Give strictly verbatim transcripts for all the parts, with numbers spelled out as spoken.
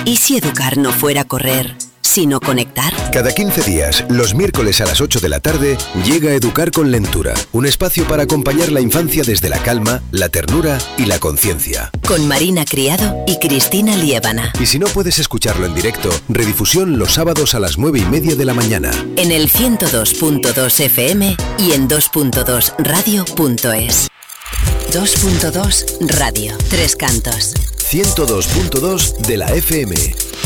¿Y si educar no fuera correr, sino conectar? Cada quince días, los miércoles a las ocho de la tarde, llega Educar con Lentura, un espacio para acompañar la infancia desde la calma, la ternura y la conciencia. Con Marina Criado y Cristina Liébana. Y si no puedes escucharlo en directo, redifusión los sábados a las nueve y media de la mañana. En el ciento dos punto dos F M y en dos punto dos radio punto es. dos punto dos Radio. Tres Cantos. ciento dos punto dos de la F M.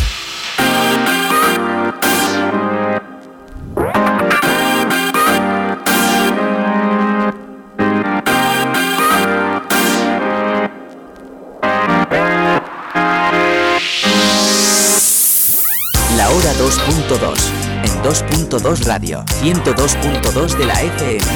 La hora dos punto dos. En dos punto dos Radio. ciento dos punto dos de la F M.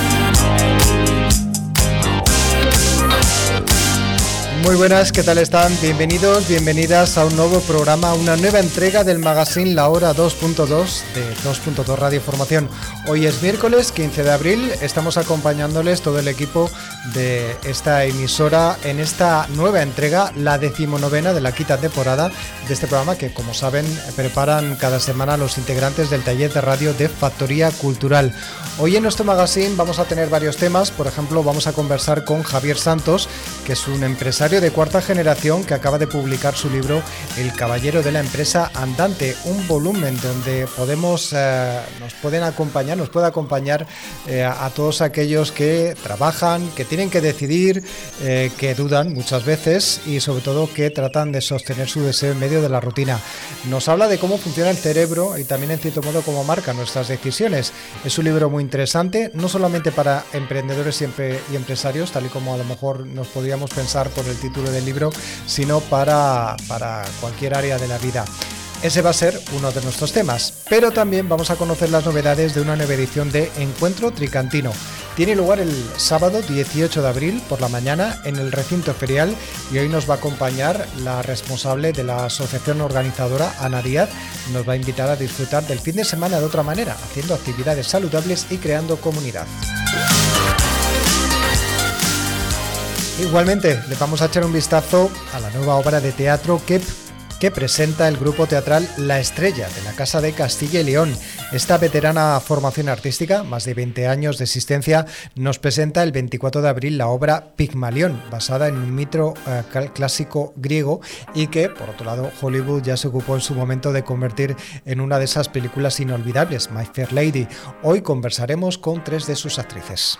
Muy buenas, ¿qué tal están? Bienvenidos, bienvenidas a un nuevo programa, una nueva entrega del magazine La Hora dos punto dos de dos punto dos Radio Formación. Hoy es miércoles quince de abril, estamos acompañándoles todo el equipo de esta emisora en esta nueva entrega, la decimonovena de la quinta temporada de este programa que, como saben, preparan cada semana los integrantes del taller de radio de Factoría Cultural. Hoy en nuestro magazine vamos a tener varios temas, por ejemplo, vamos a conversar con Javier Santos, que es un empresario de cuarta generación que acaba de publicar su libro El Caballero de la Empresa Andante, un volumen donde podemos eh, nos pueden acompañar, nos puede acompañar eh, a todos aquellos que trabajan, que tienen que decidir, eh, que dudan muchas veces y sobre todo que tratan de sostener su deseo en medio de la rutina. Nos habla de cómo funciona el cerebro y también en cierto modo cómo marca nuestras decisiones. Es un libro muy interesante, no solamente para emprendedores y, empre- y empresarios, tal y como a lo mejor nos podríamos pensar por el título del libro, sino para, para cualquier área de la vida. Ese va a ser uno de nuestros temas, pero también vamos a conocer las novedades de una nueva edición de Encuentro Tricantino. Tiene lugar el sábado dieciocho de abril por la mañana en el recinto ferial y hoy nos va a acompañar la responsable de la asociación organizadora, Ana Díaz. Nos va a invitar a disfrutar del fin de semana de otra manera, haciendo actividades saludables y creando comunidad. Igualmente, le vamos a echar un vistazo a la nueva obra de teatro que, que presenta el grupo teatral La Estrella, de la Casa de Castilla y León. Esta veterana formación artística, más de veinte años de existencia, nos presenta el veinticuatro de abril la obra Pigmalión, basada en un mito eh, clásico griego y que, por otro lado, Hollywood ya se ocupó en su momento de convertir en una de esas películas inolvidables, My Fair Lady. Hoy conversaremos con tres de sus actrices.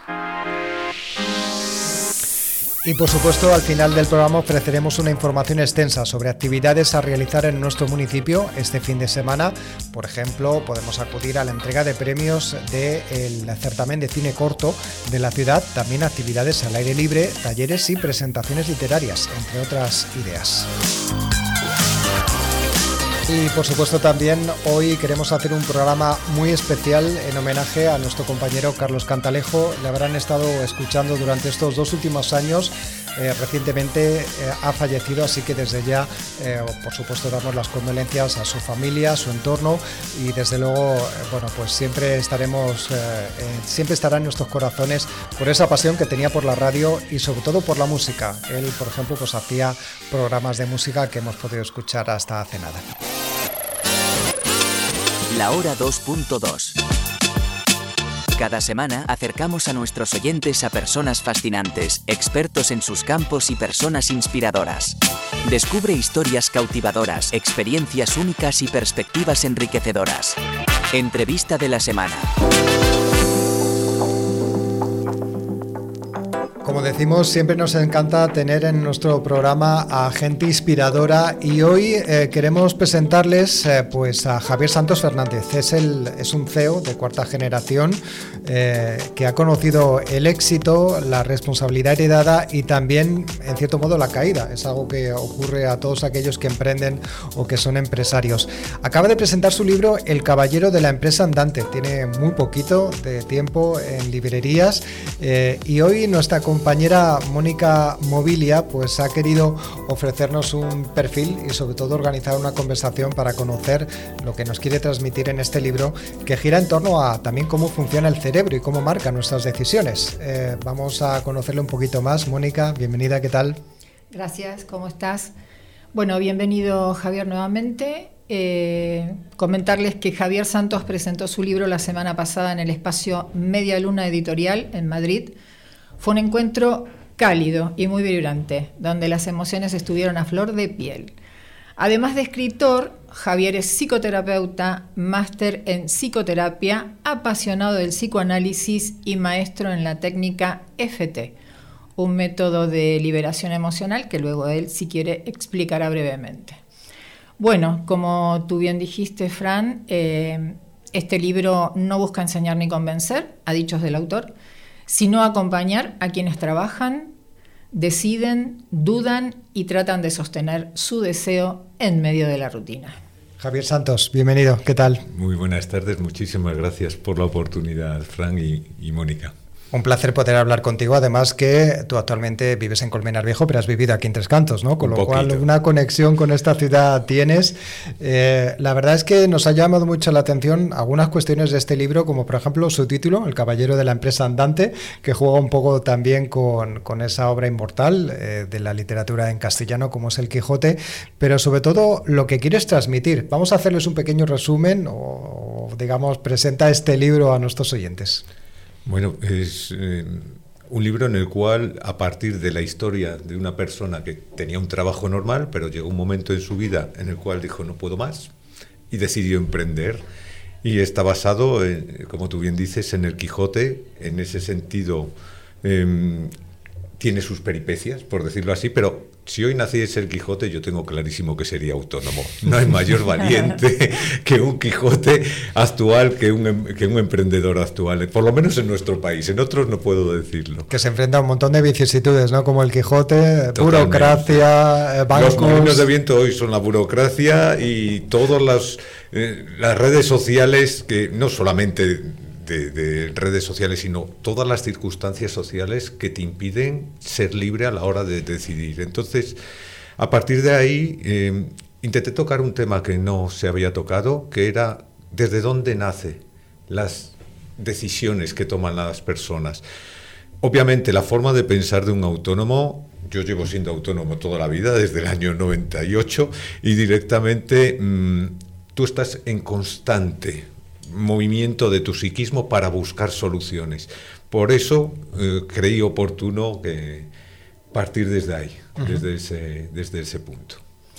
Y por supuesto, al final del programa ofreceremos una información extensa sobre actividades a realizar en nuestro municipio este fin de semana. Por ejemplo, podemos acudir a la entrega de premios del certamen de cine corto de la ciudad, también actividades al aire libre, talleres y presentaciones literarias, entre otras ideas. Y por supuesto también hoy queremos hacer un programa muy especial en homenaje a nuestro compañero Carlos Cantalejo. Le habrán estado escuchando durante estos dos últimos años. Eh, recientemente eh, ha fallecido, así que desde ya, eh, por supuesto, damos las condolencias a su familia, a su entorno y desde luego, eh, bueno, pues siempre estaremos, eh, eh, siempre estará en nuestros corazones por esa pasión que tenía por la radio y sobre todo por la música. Él, por ejemplo, pues hacía programas de música que hemos podido escuchar hasta hace nada. La Hora dos punto dos. Cada semana acercamos a nuestros oyentes a personas fascinantes, expertos en sus campos y personas inspiradoras. Descubre historias cautivadoras, experiencias únicas y perspectivas enriquecedoras. Entrevista de la semana. Como decimos, siempre nos encanta tener en nuestro programa a gente inspiradora y hoy eh, queremos presentarles eh, pues a Javier Santos Fernández. Es, el, es un C E O de cuarta generación eh, que ha conocido el éxito, la responsabilidad heredada y también, en cierto modo, la caída. Es algo que ocurre a todos aquellos que emprenden o que son empresarios. Acaba de presentar su libro El Caballero de la Empresa Andante. Tiene muy poquito de tiempo en librerías eh, y hoy nuestra compañera Mónica Mobilia pues ha querido ofrecernos un perfil y sobre todo organizar una conversación para conocer lo que nos quiere transmitir en este libro, que gira en torno a también cómo funciona el cerebro y cómo marca nuestras decisiones. Eh, vamos a conocerlo un poquito más. Mónica, bienvenida, ¿qué tal? Gracias, ¿cómo estás? Bueno, bienvenido Javier nuevamente. Eh, comentarles que Javier Santos presentó su libro la semana pasada en el espacio Media Luna Editorial en Madrid. Fue un encuentro cálido y muy vibrante, donde las emociones estuvieron a flor de piel. Además de escritor, Javier es psicoterapeuta, máster en psicoterapia, apasionado del psicoanálisis y maestro en la técnica F T, un método de liberación emocional que luego él, si quiere, explicará brevemente. Bueno, como tú bien dijiste, Fran, eh, este libro no busca enseñar ni convencer, a dichos del autor, sino acompañar a quienes trabajan, deciden, dudan y tratan de sostener su deseo en medio de la rutina. Javier Santos, bienvenido, ¿qué tal? Muy buenas tardes, muchísimas gracias por la oportunidad, Fran y, y Mónica. Un placer poder hablar contigo, además que tú actualmente vives en Colmenar Viejo, pero has vivido aquí en Tres Cantos, ¿no? Con lo cual una conexión con esta ciudad tienes. Eh, la verdad es que nos ha llamado mucho la atención algunas cuestiones de este libro, como por ejemplo su título, El caballero de la empresa andante, que juega un poco también con, con esa obra inmortal eh, de la literatura en castellano, como es El Quijote, pero sobre todo lo que quieres transmitir. Vamos a hacerles un pequeño resumen o, digamos, presenta este libro a nuestros oyentes. Bueno, es eh, un libro en el cual, a partir de la historia de una persona que tenía un trabajo normal, pero llegó un momento en su vida en el cual dijo no puedo más y decidió emprender. Y está basado, en, como tú bien dices, en el Quijote. En ese sentido eh, tiene sus peripecias, por decirlo así, pero si hoy naciese el Quijote, yo tengo clarísimo que sería autónomo. No hay mayor valiente que un Quijote actual, que un, que un emprendedor actual, por lo menos en nuestro país. En otros no puedo decirlo. Que se enfrenta a un montón de vicisitudes, ¿no? Como el Quijote, Totalmente. burocracia, bancos... Los molinos de viento hoy son la burocracia y todas las, eh, las redes sociales, que no solamente... De, de redes sociales, sino todas las circunstancias sociales que te impiden ser libre a la hora de decidir. Entonces, a partir de ahí, eh, intenté tocar un tema que no se había tocado, que era desde dónde nacen las decisiones que toman las personas. Obviamente, la forma de pensar de un autónomo, yo llevo siendo autónomo toda la vida, desde el año noventa y ocho, y directamente mmm, tú estás en constante movimiento de tu psiquismo para buscar soluciones. Por eso eh, creí oportuno que partir desde ahí, uh-huh. desde ese, desde ese punto.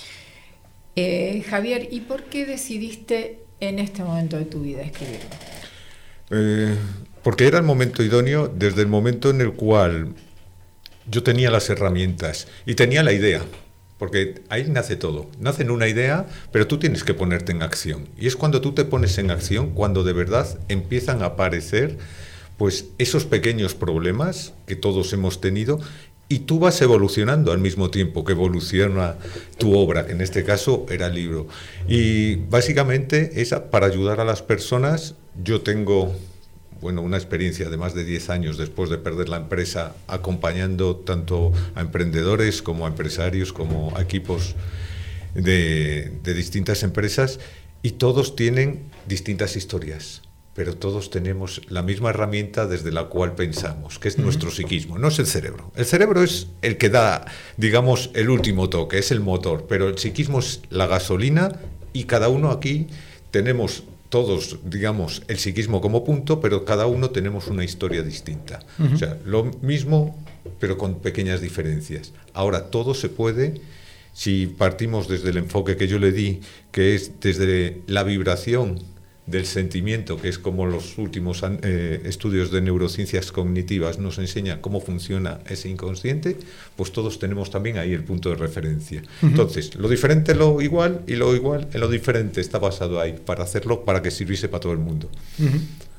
Eh, Javier, ¿y por qué decidiste en este momento de tu vida escribirlo? Eh, porque era el momento idóneo, desde el momento en el cual yo tenía las herramientas y tenía la idea. Porque ahí nace todo, nace en una idea, pero tú tienes que ponerte en acción. Y es cuando tú te pones en acción, cuando de verdad empiezan a aparecer pues esos pequeños problemas que todos hemos tenido y tú vas evolucionando al mismo tiempo que evoluciona tu obra, que en este caso era el libro. Y básicamente esa, para ayudar a las personas, yo tengo... bueno, una experiencia de más de diez años después de perder la empresa, acompañando tanto a emprendedores como a empresarios, como a equipos de, de distintas empresas, y todos tienen distintas historias, pero todos tenemos la misma herramienta desde la cual pensamos, que es nuestro psiquismo, no es el cerebro. El cerebro es el que da, digamos, el último toque, es el motor, pero el psiquismo es la gasolina y cada uno aquí tenemos... todos, digamos, el psiquismo como punto, pero cada uno tenemos una historia distinta. Uh-huh. O sea, lo mismo, pero con pequeñas diferencias. Ahora, todo se puede, si partimos desde el enfoque que yo le di, que es desde la vibración del sentimiento, que es como los últimos eh, estudios de neurociencias cognitivas nos enseñan cómo funciona ese inconsciente, pues todos tenemos también ahí el punto de referencia. Uh-huh. Entonces, lo diferente es lo igual, y lo igual en lo diferente está basado ahí, para hacerlo, para que sirviese para todo el mundo. Uh-huh.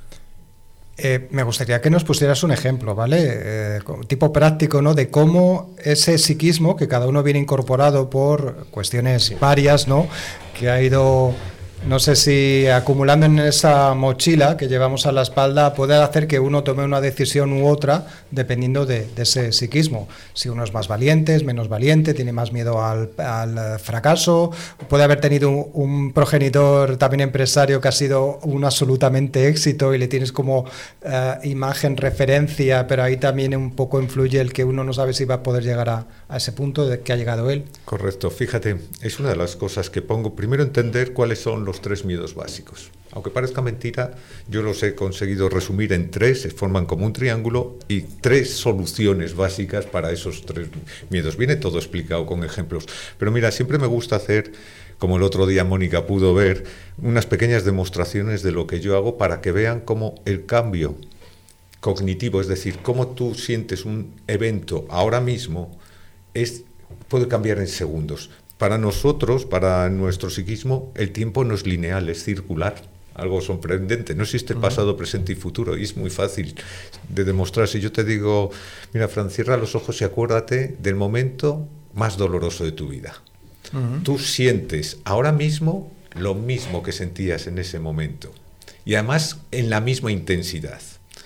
Eh, me gustaría que nos pusieras un ejemplo, ¿vale? Eh, tipo práctico, ¿no? De cómo ese psiquismo, que cada uno viene incorporado por cuestiones varias, ¿no? Que ha ido... No sé si acumulando en esa mochila que llevamos a la espalda puede hacer que uno tome una decisión u otra dependiendo de, de ese psiquismo. Si uno es más valiente, es menos valiente, tiene más miedo al, al fracaso, puede haber tenido un, un progenitor también empresario que ha sido un absolutamente éxito y le tienes como uh, imagen, referencia, pero ahí también un poco influye el que uno no sabe si va a poder llegar a, a ese punto de que ha llegado él. Correcto, fíjate, es una de las cosas que pongo. Primero, entender cuáles son los tres miedos básicos. Aunque parezca mentira, yo los he conseguido resumir en tres, se forman como un triángulo y tres soluciones básicas para esos tres miedos. Viene todo explicado con ejemplos. Pero mira, siempre me gusta hacer, como el otro día Mónica pudo ver, unas pequeñas demostraciones de lo que yo hago para que vean cómo el cambio cognitivo, es decir, cómo tú sientes un evento ahora mismo, es, puede cambiar en segundos. Para nosotros, para nuestro psiquismo, el tiempo no es lineal, es circular, algo sorprendente. No existe pasado, presente y futuro, y es muy fácil de demostrar. Si yo te digo, mira, Fran, cierra los ojos y acuérdate del momento más doloroso de tu vida. Uh-huh. Tú sientes ahora mismo lo mismo que sentías en ese momento, y además en la misma intensidad.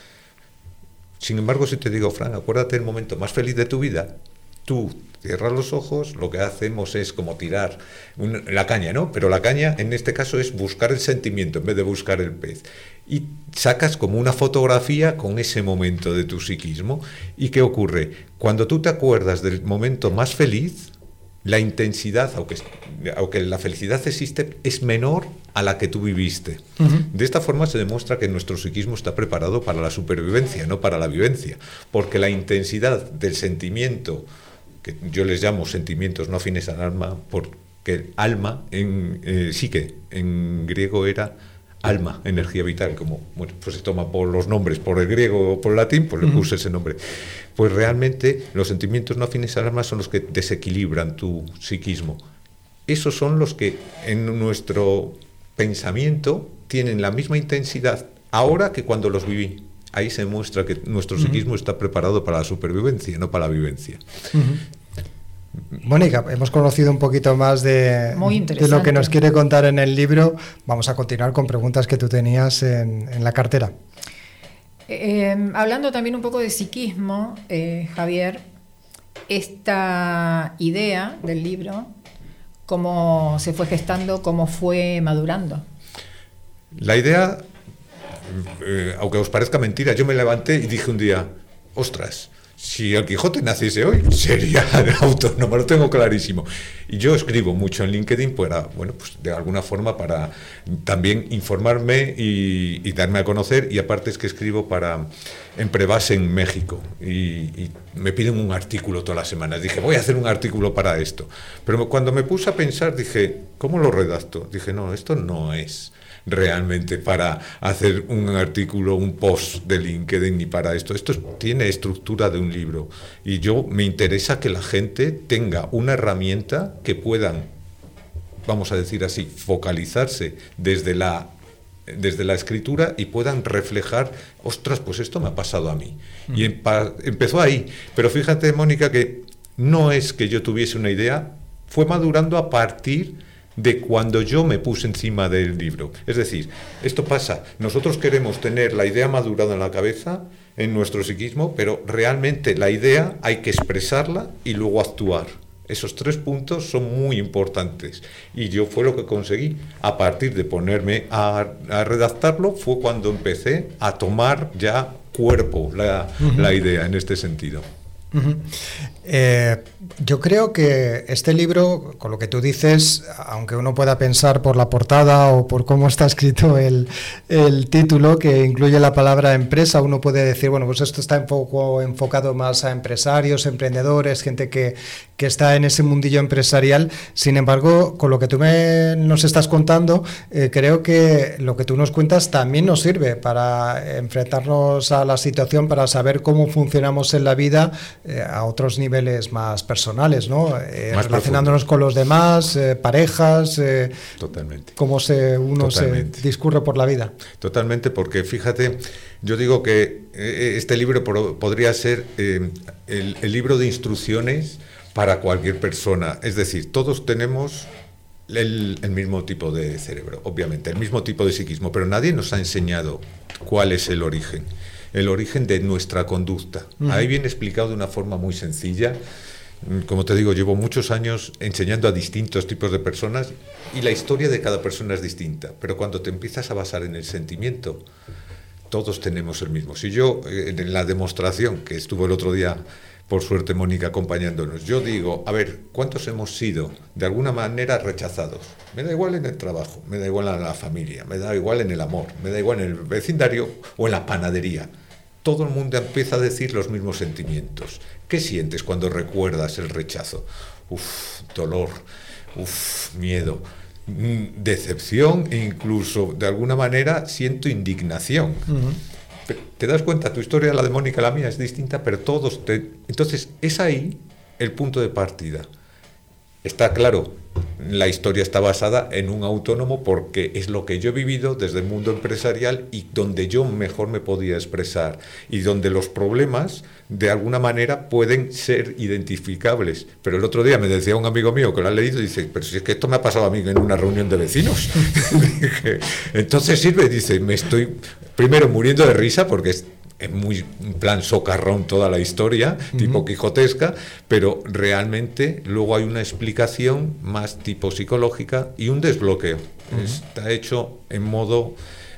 Sin embargo, si te digo, Fran, acuérdate del momento más feliz de tu vida, tú cierras los ojos, lo que hacemos es como tirar una, la caña, ¿no? Pero la caña en este caso es buscar el sentimiento en vez de buscar el pez. Y sacas como una fotografía con ese momento de tu psiquismo. ¿Y qué ocurre? Cuando tú te acuerdas del momento más feliz, la intensidad, aunque, aunque la felicidad existe, es menor a la que tú viviste. Uh-huh. De esta forma se demuestra que nuestro psiquismo está preparado para la supervivencia, no para la vivencia. Porque la intensidad del sentimiento, que yo les llamo sentimientos no afines al alma, porque el alma en eh, psique en griego era alma, energía vital, como bueno, pues se toma por los nombres, por el griego o por el latín, pues le puse uh-huh. ese nombre. Pues realmente los sentimientos no afines al alma son los que desequilibran tu psiquismo. Esos son los que en nuestro pensamiento tienen la misma intensidad ahora que cuando los viví. Ahí se muestra que nuestro psiquismo uh-huh. está preparado para la supervivencia, no para la vivencia. Uh-huh. Mónica, hemos conocido un poquito más de, de lo que nos quiere contar en el libro. Vamos a continuar con preguntas que tú tenías en, en la cartera. Eh, hablando también un poco de psiquismo, eh, Javier, esta idea del libro, cómo se fue gestando, cómo fue madurando. La idea... Eh, aunque os parezca mentira, yo me levanté y dije un día, ostras, si el Quijote naciese hoy, sería autónomo, lo tengo clarísimo. Y yo escribo mucho en LinkedIn para, bueno, pues de alguna forma para también informarme y, y darme a conocer, y aparte es que escribo para en Prebase en México, y, y me piden un artículo todas las semanas. Dije, voy a hacer un artículo para esto. Pero cuando me puse a pensar, dije, ¿cómo lo redacto? Dije, no, esto no es realmente para hacer un artículo, un post de LinkedIn ni para esto. Esto es, tiene estructura de un libro, y yo me interesa que la gente tenga una herramienta que puedan, vamos a decir así, focalizarse desde la desde la escritura y puedan reflejar, ostras, pues esto me ha pasado a mí. Mm. Y empa- empezó ahí. Pero fíjate, Mónica, que no es que yo tuviese una idea, fue madurando a partir de cuando yo me puse encima del libro. Es decir, esto pasa, nosotros queremos tener la idea madurada en la cabeza, en nuestro psiquismo, pero realmente la idea hay que expresarla y luego actuar. Esos tres puntos son muy importantes, y yo fue lo que conseguí. A partir de ponerme a, a redactarlo fue cuando empecé a tomar ya cuerpo la, uh-huh. la idea en este sentido. Uh-huh. Eh, yo creo que este libro, con lo que tú dices, aunque uno pueda pensar por la portada o por cómo está escrito el, el título, que incluye la palabra empresa, uno puede decir, bueno, pues esto está un poco enfocado más a empresarios, emprendedores, gente que, que está en ese mundillo empresarial. Sin embargo, con lo que tú me, nos estás contando, eh, creo que lo que tú nos cuentas también nos sirve para enfrentarnos a la situación, para saber cómo funcionamos en la vida eh, a otros niveles más personales, ¿no? Eh, más relacionándonos profundo con los demás, eh, parejas, eh, totalmente. Cómo se, uno Totalmente. se discurre por la vida. Totalmente, porque fíjate, yo digo que eh, este libro por, podría ser eh, el, el libro de instrucciones para cualquier persona. Es decir, todos tenemos el, el mismo tipo de cerebro, obviamente, el mismo tipo de psiquismo, pero nadie nos ha enseñado cuál es el origen, el origen de nuestra conducta. Uh-huh. Ahí viene explicado de una forma muy sencilla. Como te digo, llevo muchos años enseñando a distintos tipos de personas y la historia de cada persona es distinta, pero cuando te empiezas a basar en el sentimiento, todos tenemos el mismo. Si yo, en la demostración que estuvo el otro día, por suerte Mónica acompañándonos, yo digo, a ver, ¿cuántos hemos sido de alguna manera rechazados? Me da igual en el trabajo, me da igual en la familia, me da igual en el amor, me da igual en el vecindario o en la panadería. Todo el mundo empieza a decir los mismos sentimientos. ¿Qué sientes cuando recuerdas el rechazo? Uf, dolor, uf, miedo, decepción e incluso, de alguna manera, siento indignación. Uh-huh. ¿Te das cuenta? Tu historia, la de Mónica, la mía, es distinta, pero todos... Te... Entonces, es ahí el punto de partida. Está claro, la historia está basada en un autónomo porque es lo que yo he vivido desde el mundo empresarial y donde yo mejor me podía expresar y donde los problemas de alguna manera pueden ser identificables. Pero el otro día me decía un amigo mío que lo ha leído y dice, pero si es que esto me ha pasado a mí en una reunión de vecinos. Dije, entonces sirve, dice, me estoy primero muriendo de risa porque es es muy en plan socarrón toda la historia, uh-huh. tipo quijotesca, pero realmente luego hay una explicación más tipo psicológica y un desbloqueo. Uh-huh. Está hecho en modo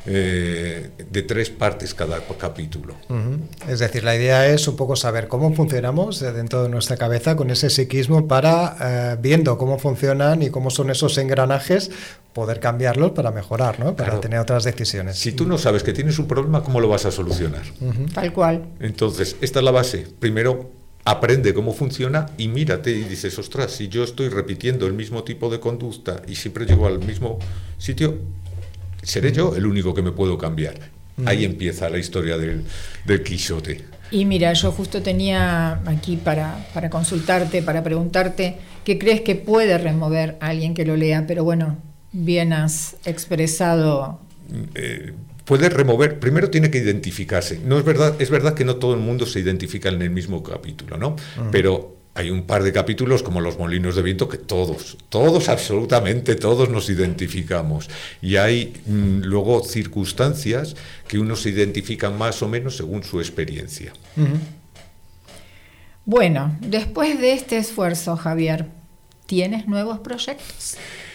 eh, de tres partes cada capítulo. Uh-huh. Es decir, la idea es un poco saber cómo funcionamos dentro de nuestra cabeza con ese psiquismo para, eh, viendo cómo funcionan y cómo son esos engranajes, poder cambiarlos para mejorar, ¿no? Para claro. tener otras decisiones. Si tú no sabes que tienes un problema, ¿cómo lo vas a solucionar? Uh-huh. Tal cual. Entonces, esta es la base. Primero, aprende cómo funciona y mírate y dices, ostras, si yo estoy repitiendo el mismo tipo de conducta y siempre llego al mismo sitio, seré uh-huh. yo el único que me puedo cambiar. Uh-huh. Ahí empieza la historia del, del Quijote. Y mira, yo justo tenía aquí para, para consultarte, para preguntarte, ¿qué crees que puede remover a alguien que lo lea? Pero bueno, bien has expresado. Eh, puede remover, primero tiene que identificarse. No es verdad, es verdad que no todo el mundo se identifica en el mismo capítulo, ¿no? Uh-huh. Pero hay un par de capítulos como Los molinos de viento que todos, todos, absolutamente todos nos identificamos. Y hay mmm, luego circunstancias que uno se identifica más o menos según su experiencia. Uh-huh. Bueno, después de este esfuerzo, Javier, ¿tienes nuevos proyectos?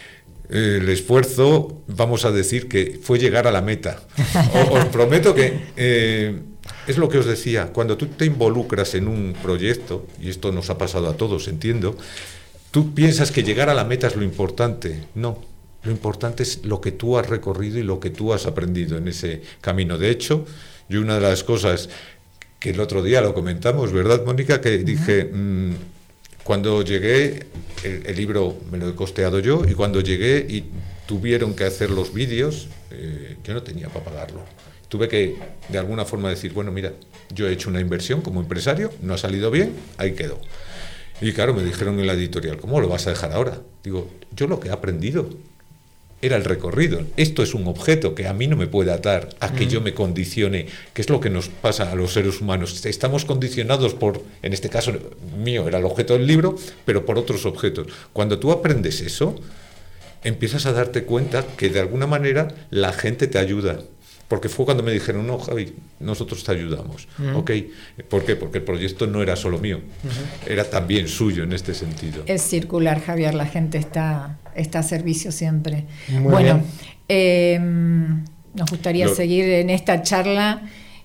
El esfuerzo, vamos a decir que fue llegar a la meta. O, os prometo que eh, es lo que os decía, cuando tú te involucras en un proyecto, y esto nos ha pasado a todos, entiendo, tú piensas que llegar a la meta es lo importante. No, lo importante es lo que tú has recorrido y lo que tú has aprendido en ese camino. De hecho, yo una de las cosas que el otro día lo comentamos, ¿verdad, Mónica? Que dije... Mmm, Cuando llegué, el, el libro me lo he costeado yo, y cuando llegué y tuvieron que hacer los vídeos, eh, yo no tenía para pagarlo. Tuve que, de alguna forma, decir, bueno, mira, yo he hecho una inversión como empresario, no ha salido bien, ahí quedó. Y claro, me dijeron en la editorial, ¿cómo lo vas a dejar ahora? Digo, yo lo que he aprendido era el recorrido. Esto es un objeto que a mí no me puede atar a que mm. yo me condicione, que es lo que nos pasa a los seres humanos. Estamos condicionados por, en este caso mío era el objeto del libro, pero por otros objetos. Cuando tú aprendes eso, empiezas a darte cuenta que de alguna manera la gente te ayuda. Porque fue cuando me dijeron, no, Javi, nosotros te ayudamos. Uh-huh. Ok, ¿por qué? Porque el proyecto no era solo mío, uh-huh. era también suyo en este sentido. Es circular, Javier, la gente está, está a servicio siempre. Muy bueno, eh, nos gustaría Lo... seguir en esta charla.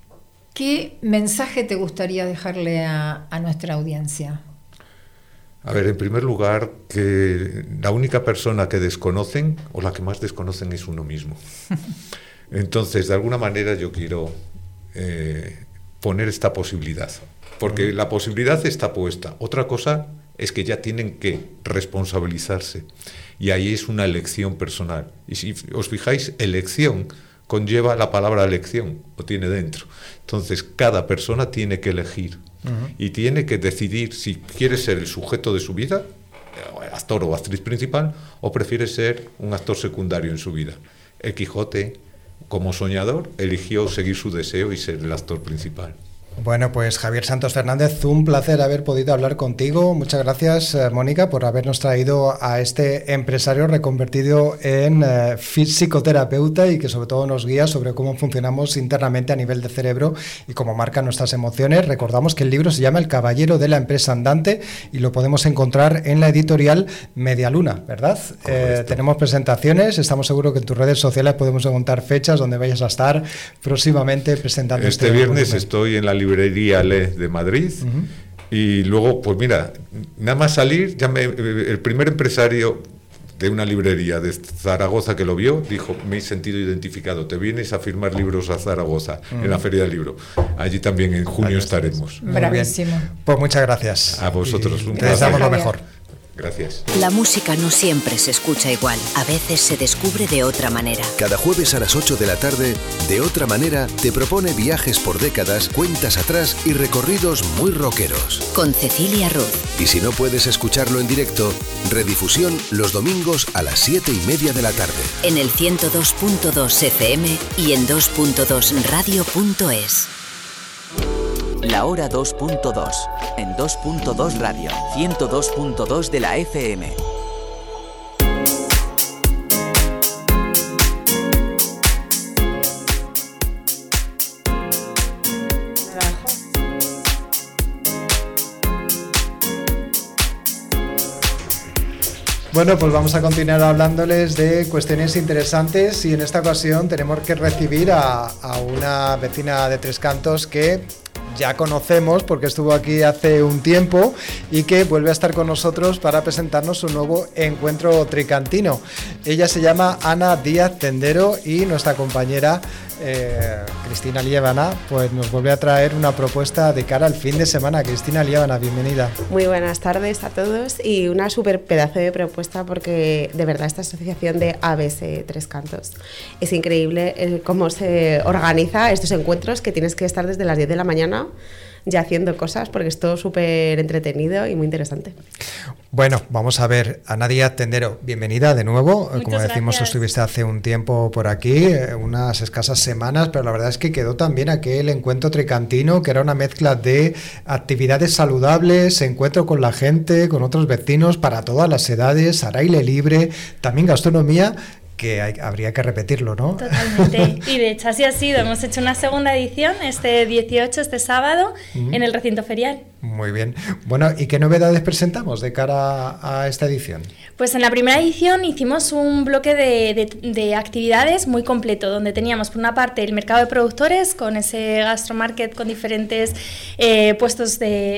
¿Qué mensaje te gustaría dejarle a, a nuestra audiencia? A ver, en primer lugar, que la única persona que desconocen, o la que más desconocen, es uno mismo. Entonces, de alguna manera yo quiero eh, poner esta posibilidad, porque la posibilidad está puesta. Otra cosa es que ya tienen que responsabilizarse, y ahí es una elección personal. Y si os fijáis, elección conlleva la palabra elección, o tiene dentro. Entonces, cada persona tiene que elegir, uh-huh. y tiene que decidir si quiere ser el sujeto de su vida, actor o actriz principal, o prefiere ser un actor secundario en su vida. El Quijote, como soñador, eligió seguir su deseo y ser el actor principal. Bueno, pues Javier Santos Fernández, un placer haber podido hablar contigo. Muchas gracias, eh, Mónica, por habernos traído a este empresario reconvertido en eh, psicoterapeuta y que sobre todo nos guía sobre cómo funcionamos internamente a nivel de cerebro y cómo marcan nuestras emociones. Recordamos que el libro se llama El caballero de la empresa andante y lo podemos encontrar en la editorial Medialuna, ¿verdad? Eh, tenemos presentaciones, estamos seguros que en tus redes sociales podemos encontrar fechas donde vayas a estar próximamente presentando este, este viernes volumen. Estoy en la librería Le de Madrid. Uh-huh. Y luego, pues mira, nada más salir, ya me, el primer empresario de una librería de Zaragoza que lo vio, dijo, me he sentido identificado, te vienes a firmar libros a Zaragoza, uh-huh. en la Feria del Libro. Allí también en junio estaremos. Bravísimo. Pues muchas gracias. A vosotros. Un te deseamos lo mejor. Gracias. La música no siempre se escucha igual, a veces se descubre de otra manera. Cada jueves a las ocho de la tarde, De Otra Manera te propone viajes por décadas, cuentas atrás y recorridos muy rockeros. Con Cecilia Ruz. Y si no puedes escucharlo en directo, redifusión los domingos a las siete y media de la tarde. En el ciento dos punto dos F M y en dos punto dos radio punto es. La hora dos punto dos, en dos punto dos Radio, ciento dos punto dos de la F M. Bueno, pues vamos a continuar hablándoles de cuestiones interesantes y en esta ocasión tenemos que recibir a, a una vecina de Tres Cantos que ya conocemos porque estuvo aquí hace un tiempo y que vuelve a estar con nosotros para presentarnos un nuevo encuentro tricantino. Ella se llama Ana Díaz Tendero y nuestra compañera eh, Cristina Liébana pues nos vuelve a traer una propuesta de cara al fin de semana. Cristina Liébana, bienvenida. Muy buenas tardes a todos y una súper pedazo de propuesta porque de verdad esta asociación de A B S Tres Cantos es increíble el cómo se organiza estos encuentros que tienes que estar desde las diez de la mañana ya haciendo cosas porque es todo súper entretenido y muy interesante. Bueno, vamos a ver, Ana Díaz Tendero, bienvenida de nuevo. Muchas Como decimos, gracias. Estuviste hace un tiempo por aquí, unas escasas semanas, pero la verdad es que quedó también aquel encuentro tricantino, que era una mezcla de actividades saludables, encuentro con la gente, con otros vecinos, para todas las edades, al aire libre, también gastronomía, que hay, habría que repetirlo, ¿no? Totalmente. Y de hecho así ha sido. Hemos hecho una segunda edición este dieciocho, este sábado, uh-huh. en el recinto ferial. Muy bien. Bueno, ¿y qué novedades presentamos de cara a esta edición? Pues en la primera edición hicimos un bloque de, de, de actividades muy completo, donde teníamos por una parte el mercado de productores, con ese gastromarket con diferentes eh, puestos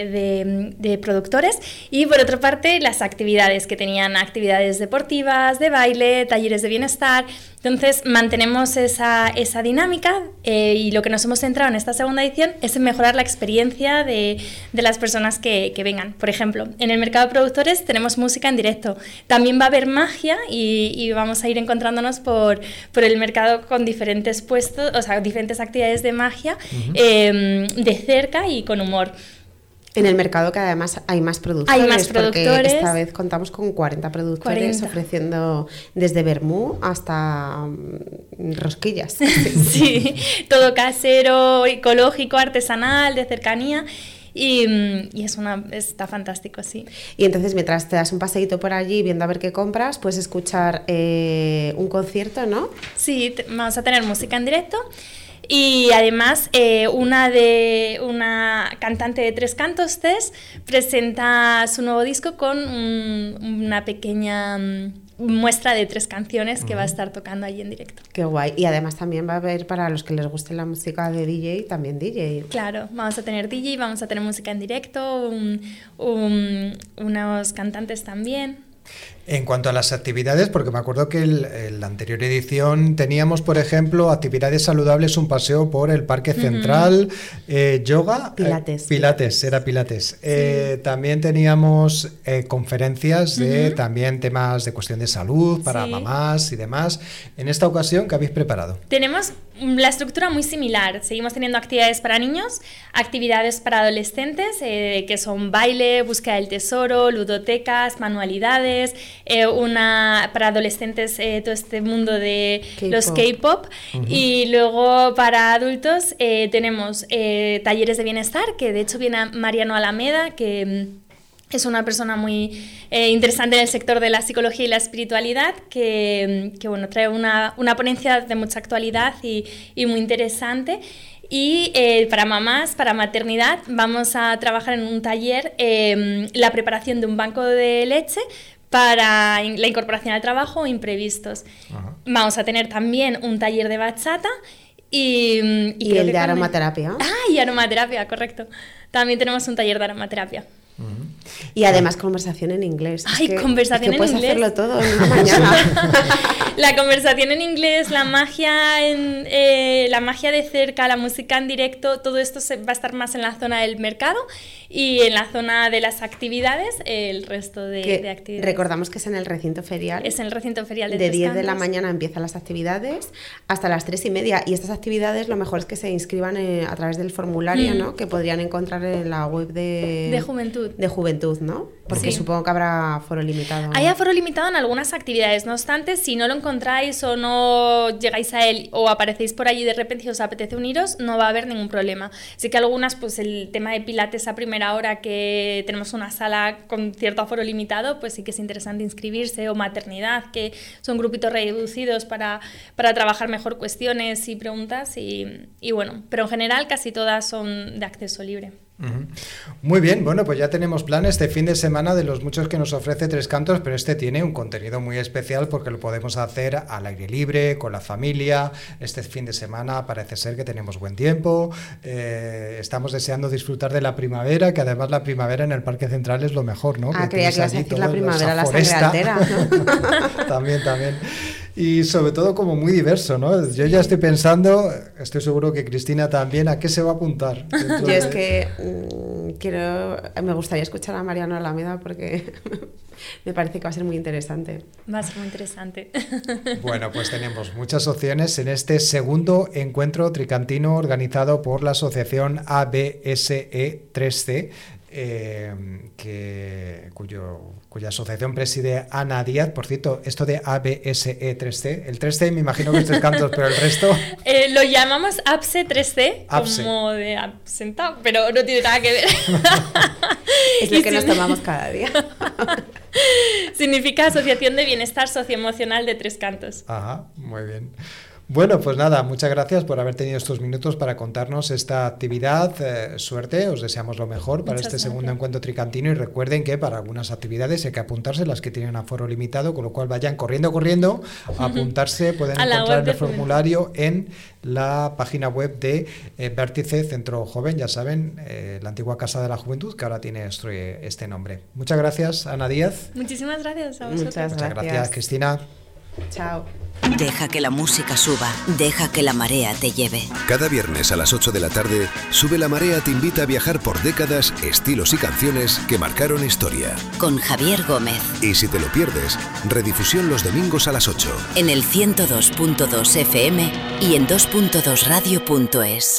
de, de, de productores, y por otra parte las actividades, que tenían actividades deportivas, de baile, talleres de bienestar. Entonces mantenemos esa, esa dinámica eh, y lo que nos hemos centrado en esta segunda edición es en mejorar la experiencia de, de las personas que, que vengan. Por ejemplo, en el mercado de productores tenemos música en directo, también va a haber magia y, y vamos a ir encontrándonos por, por el mercado con diferentes puestos, o sea, diferentes actividades de magia, uh-huh. eh, de cerca y con humor. En el mercado que además hay más productores, hay más productores, porque esta vez contamos con cuarenta productores cuarenta. Ofreciendo desde vermú hasta um, rosquillas. Sí, todo casero, ecológico, artesanal, de cercanía. Y, y es una, está fantástico, sí. Y entonces mientras te das un paseíto por allí viendo a ver qué compras, puedes escuchar eh, un concierto, ¿no? Sí, te, vamos a tener música en directo. Y además eh, una de una cantante de Tres Cantos, Tess, presenta su nuevo disco con un, una pequeña um, muestra de tres canciones que uh-huh. va a estar tocando allí en directo. Qué guay. Y además también va a haber, para los que les guste la música de D J, también D J. Claro, vamos a tener D J, vamos a tener música en directo, un, un, unos cantantes también. En cuanto a las actividades, porque me acuerdo que en la anterior edición teníamos, por ejemplo, actividades saludables, un paseo por el Parque Central, uh-huh. eh, yoga, pilates, eh, pilates, era pilates. Sí. Eh, también teníamos eh, conferencias de uh-huh. también temas de cuestión de salud para sí. mamás y demás. En esta ocasión, ¿qué habéis preparado? Tenemos la estructura muy similar. Seguimos teniendo actividades para niños, actividades para adolescentes, eh, que son baile, búsqueda del tesoro, ludotecas, manualidades. eh, una para adolescentes eh, todo este mundo de K-pop. Los K-pop. Uh-huh. Y luego para adultos eh, tenemos eh, talleres de bienestar, que de hecho viene Mariano Alameda, que es una persona muy eh, interesante en el sector de la psicología y la espiritualidad, que, que bueno, trae una, una ponencia de mucha actualidad y, y muy interesante. Y eh, para mamás, para maternidad, vamos a trabajar en un taller eh, la preparación de un banco de leche para la incorporación al trabajo o imprevistos. Ajá. Vamos a tener también un taller de bachata y... Y, ¿Y el de aromaterapia? Ah, y aromaterapia, correcto. También tenemos un taller de aromaterapia. Uh-huh. Y además conversación en inglés. Ay, es que, conversación es que en puedes inglés. Puedes hacerlo todo en una mañana. La conversación en inglés, la magia, en, eh, la magia de cerca, la música en directo, todo esto se, va a estar más en la zona del mercado y en la zona de las actividades, el resto de, de actividades. Recordamos que es en el recinto ferial. Es en el recinto ferial de De diez de la mañana empiezan las actividades hasta las tres y media. Y estas actividades lo mejor es que se inscriban eh, a través del formulario, mm. ¿no? Que podrían encontrar en la web de... De Juventud. De Juventud, ¿no? Porque sí. Supongo que habrá aforo limitado. Hay aforo limitado en algunas actividades, no obstante, si no lo encontráis o no llegáis a él o aparecéis por allí de repente y os apetece uniros, no va a haber ningún problema. Sí que algunas, pues el tema de pilates a primera hora, que tenemos una sala con cierto aforo limitado, pues sí que es interesante inscribirse, o maternidad, que son grupitos reducidos para, para trabajar mejor cuestiones y preguntas, y, y bueno, pero en general casi todas son de acceso libre. Uh-huh. Muy bien, bueno, pues ya tenemos planes este fin de semana de los muchos que nos ofrece Tres Cantos, pero este tiene un contenido muy especial porque lo podemos hacer al aire libre, con la familia. Este fin de semana parece ser que tenemos buen tiempo, eh, estamos deseando disfrutar de la primavera, que además la primavera en el Parque Central es lo mejor, ¿no? Ah, que creía que ibas a decir la primavera, la sangre altera, ¿no? También, también. Y sobre todo como muy diverso, ¿no? Yo ya estoy pensando, estoy seguro que Cristina también, ¿a qué se va a apuntar? Yo de... es que mmm, quiero, me gustaría escuchar a Mariano Alameda porque me parece que va a ser muy interesante. Va a ser muy interesante. Bueno, pues tenemos muchas opciones en este segundo encuentro tricantino organizado por la asociación A B S E tres C, eh, que, cuyo, cuya asociación preside Ana Díaz. Por cierto, esto de A B S E tres C, el tres C me imagino que es Tres Cantos, pero el resto... Eh, lo llamamos A B S E tres C, Apse. Como de absenta, pero no tiene nada que ver. Es lo que nos tomamos cada día. Significa Asociación de Bienestar Socioemocional de Tres Cantos. Ajá, muy bien. Bueno, pues nada, muchas gracias por haber tenido estos minutos para contarnos esta actividad. Eh, suerte, os deseamos lo mejor para muchas este gracias. Segundo encuentro tricantino, y recuerden que para algunas actividades hay que apuntarse, las que tienen aforo limitado, con lo cual vayan corriendo, corriendo a apuntarse. Pueden a encontrar el formulario en la página web de eh, Vértice Centro Joven, ya saben, eh, la antigua Casa de la Juventud, que ahora tiene este, este nombre. Muchas gracias, Ana Díaz. Muchísimas gracias a vosotros. Muchas Muchas gracias, gracias Cristina. Chao. Deja que la música suba, deja que la marea te lleve. Cada viernes a las ocho de la tarde, Sube la Marea te invita a viajar por décadas, estilos y canciones que marcaron historia. Con Javier Gómez. Y si te lo pierdes, redifusión los domingos a las ocho. En el ciento dos punto dos F M y en dos punto dos radio punto es.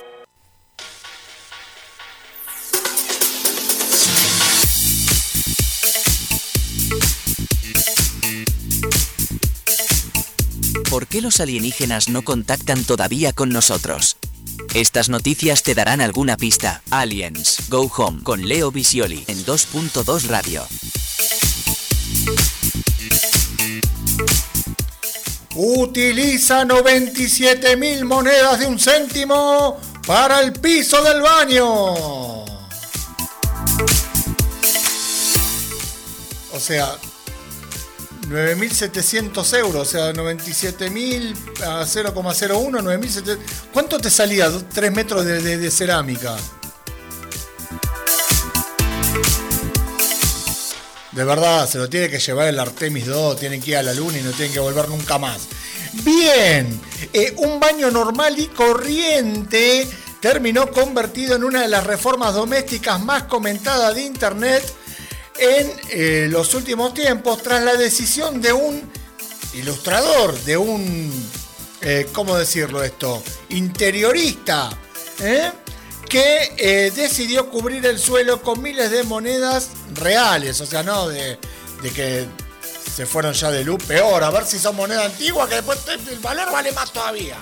¿Por qué los alienígenas no contactan todavía con nosotros? Estas noticias te darán alguna pista. Aliens, Go Home, con Leo Visioli, en dos punto dos Radio. Utiliza noventa y siete mil monedas de un céntimo para el piso del baño. O sea, nueve mil setecientos euros, o sea, noventa y siete mil a cero coma cero uno, nueve mil setecientos. ¿Cuánto te salía? tres metros de, de, de cerámica. De verdad, se lo tiene que llevar el Artemis dos, tienen que ir a la luna y no tienen que volver nunca más. Bien, eh, un baño normal y corriente terminó convertido en una de las reformas domésticas más comentadas de Internet en eh, los últimos tiempos, tras la decisión de un ilustrador, de un, eh, ¿cómo decirlo esto? Interiorista, ¿eh? que eh, decidió cubrir el suelo con miles de monedas reales, o sea, no de, de que se fueron ya de luz, peor, a ver si son moneda antigua, que después el valor vale más todavía.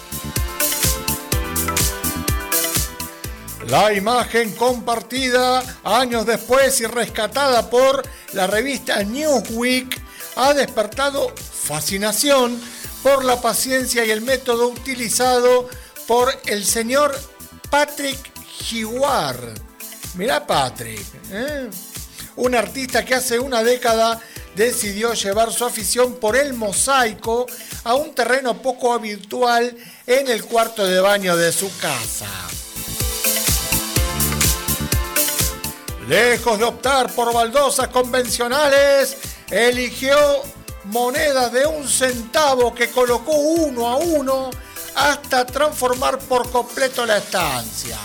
La imagen compartida años después y rescatada por la revista Newsweek ha despertado fascinación por la paciencia y el método utilizado por el señor Patrick Hiwar. Mirá Patrick, ¿eh? Un artista que hace una década decidió llevar su afición por el mosaico a un terreno poco habitual en el cuarto de baño de su casa. Lejos de optar por baldosas convencionales, eligió monedas de un centavo que colocó uno a uno hasta transformar por completo la estancia.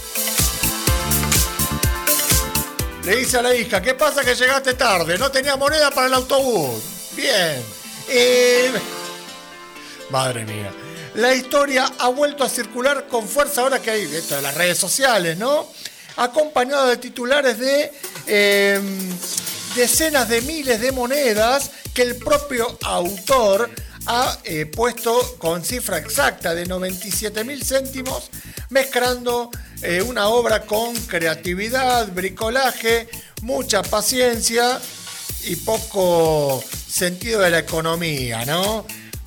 Le dice a la hija, ¿qué pasa que llegaste tarde? No tenía moneda para el autobús. Bien. Eh... Madre mía. La historia ha vuelto a circular con fuerza ahora que hay esto de las redes sociales, ¿no? Acompañado de titulares de eh, decenas de miles de monedas que el propio autor ha eh, puesto con cifra exacta de noventa y siete mil céntimos, mezclando eh, una obra con creatividad, bricolaje, mucha paciencia y poco sentido de la economía, ¿no?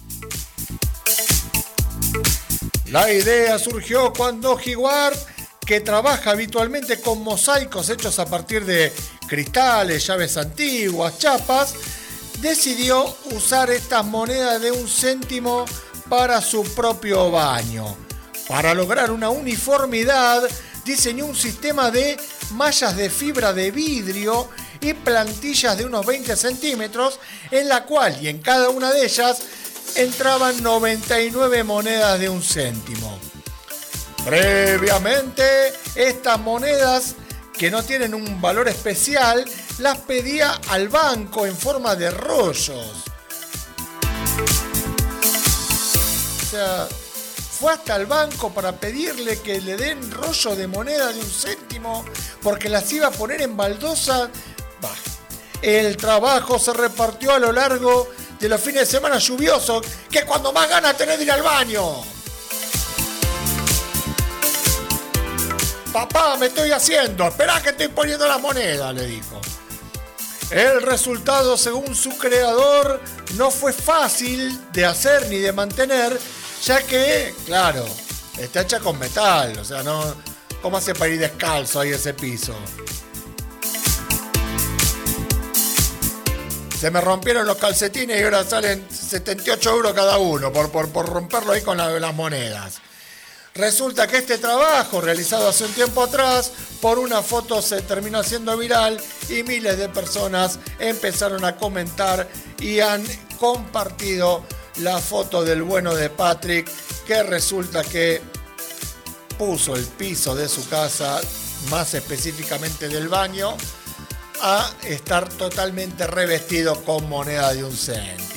La idea surgió cuando Hiwar, que trabaja habitualmente con mosaicos hechos a partir de cristales, llaves antiguas, chapas, decidió usar estas monedas de un céntimo para su propio baño. Para lograr una uniformidad, diseñó un sistema de mallas de fibra de vidrio y plantillas de unos veinte centímetros, en la cual y en cada una de ellas entraban noventa y nueve monedas de un céntimo. Previamente, estas monedas, que no tienen un valor especial, las pedía al banco en forma de rollos. O sea, fue hasta el banco para pedirle que le den rollo de moneda de un céntimo porque las iba a poner en baldosa. Bah. El trabajo se repartió a lo largo de los fines de semana lluviosos, que es cuando más ganas tenés de ir al baño. Papá, me estoy haciendo, esperá que estoy poniendo las monedas, le dijo. El resultado, según su creador, no fue fácil de hacer ni de mantener, ya que, claro, está hecha con metal, o sea, no, ¿cómo hace para ir descalzo ahí ese piso? Se me rompieron los calcetines y ahora salen setenta y ocho euros cada uno por, por, por romperlo ahí con la, las monedas. Resulta que este trabajo, realizado hace un tiempo atrás, por una foto se terminó haciendo viral y miles de personas empezaron a comentar y han compartido la foto del bueno de Patrick, que resulta que puso el piso de su casa, más específicamente del baño, a estar totalmente revestido con moneda de un céntimo.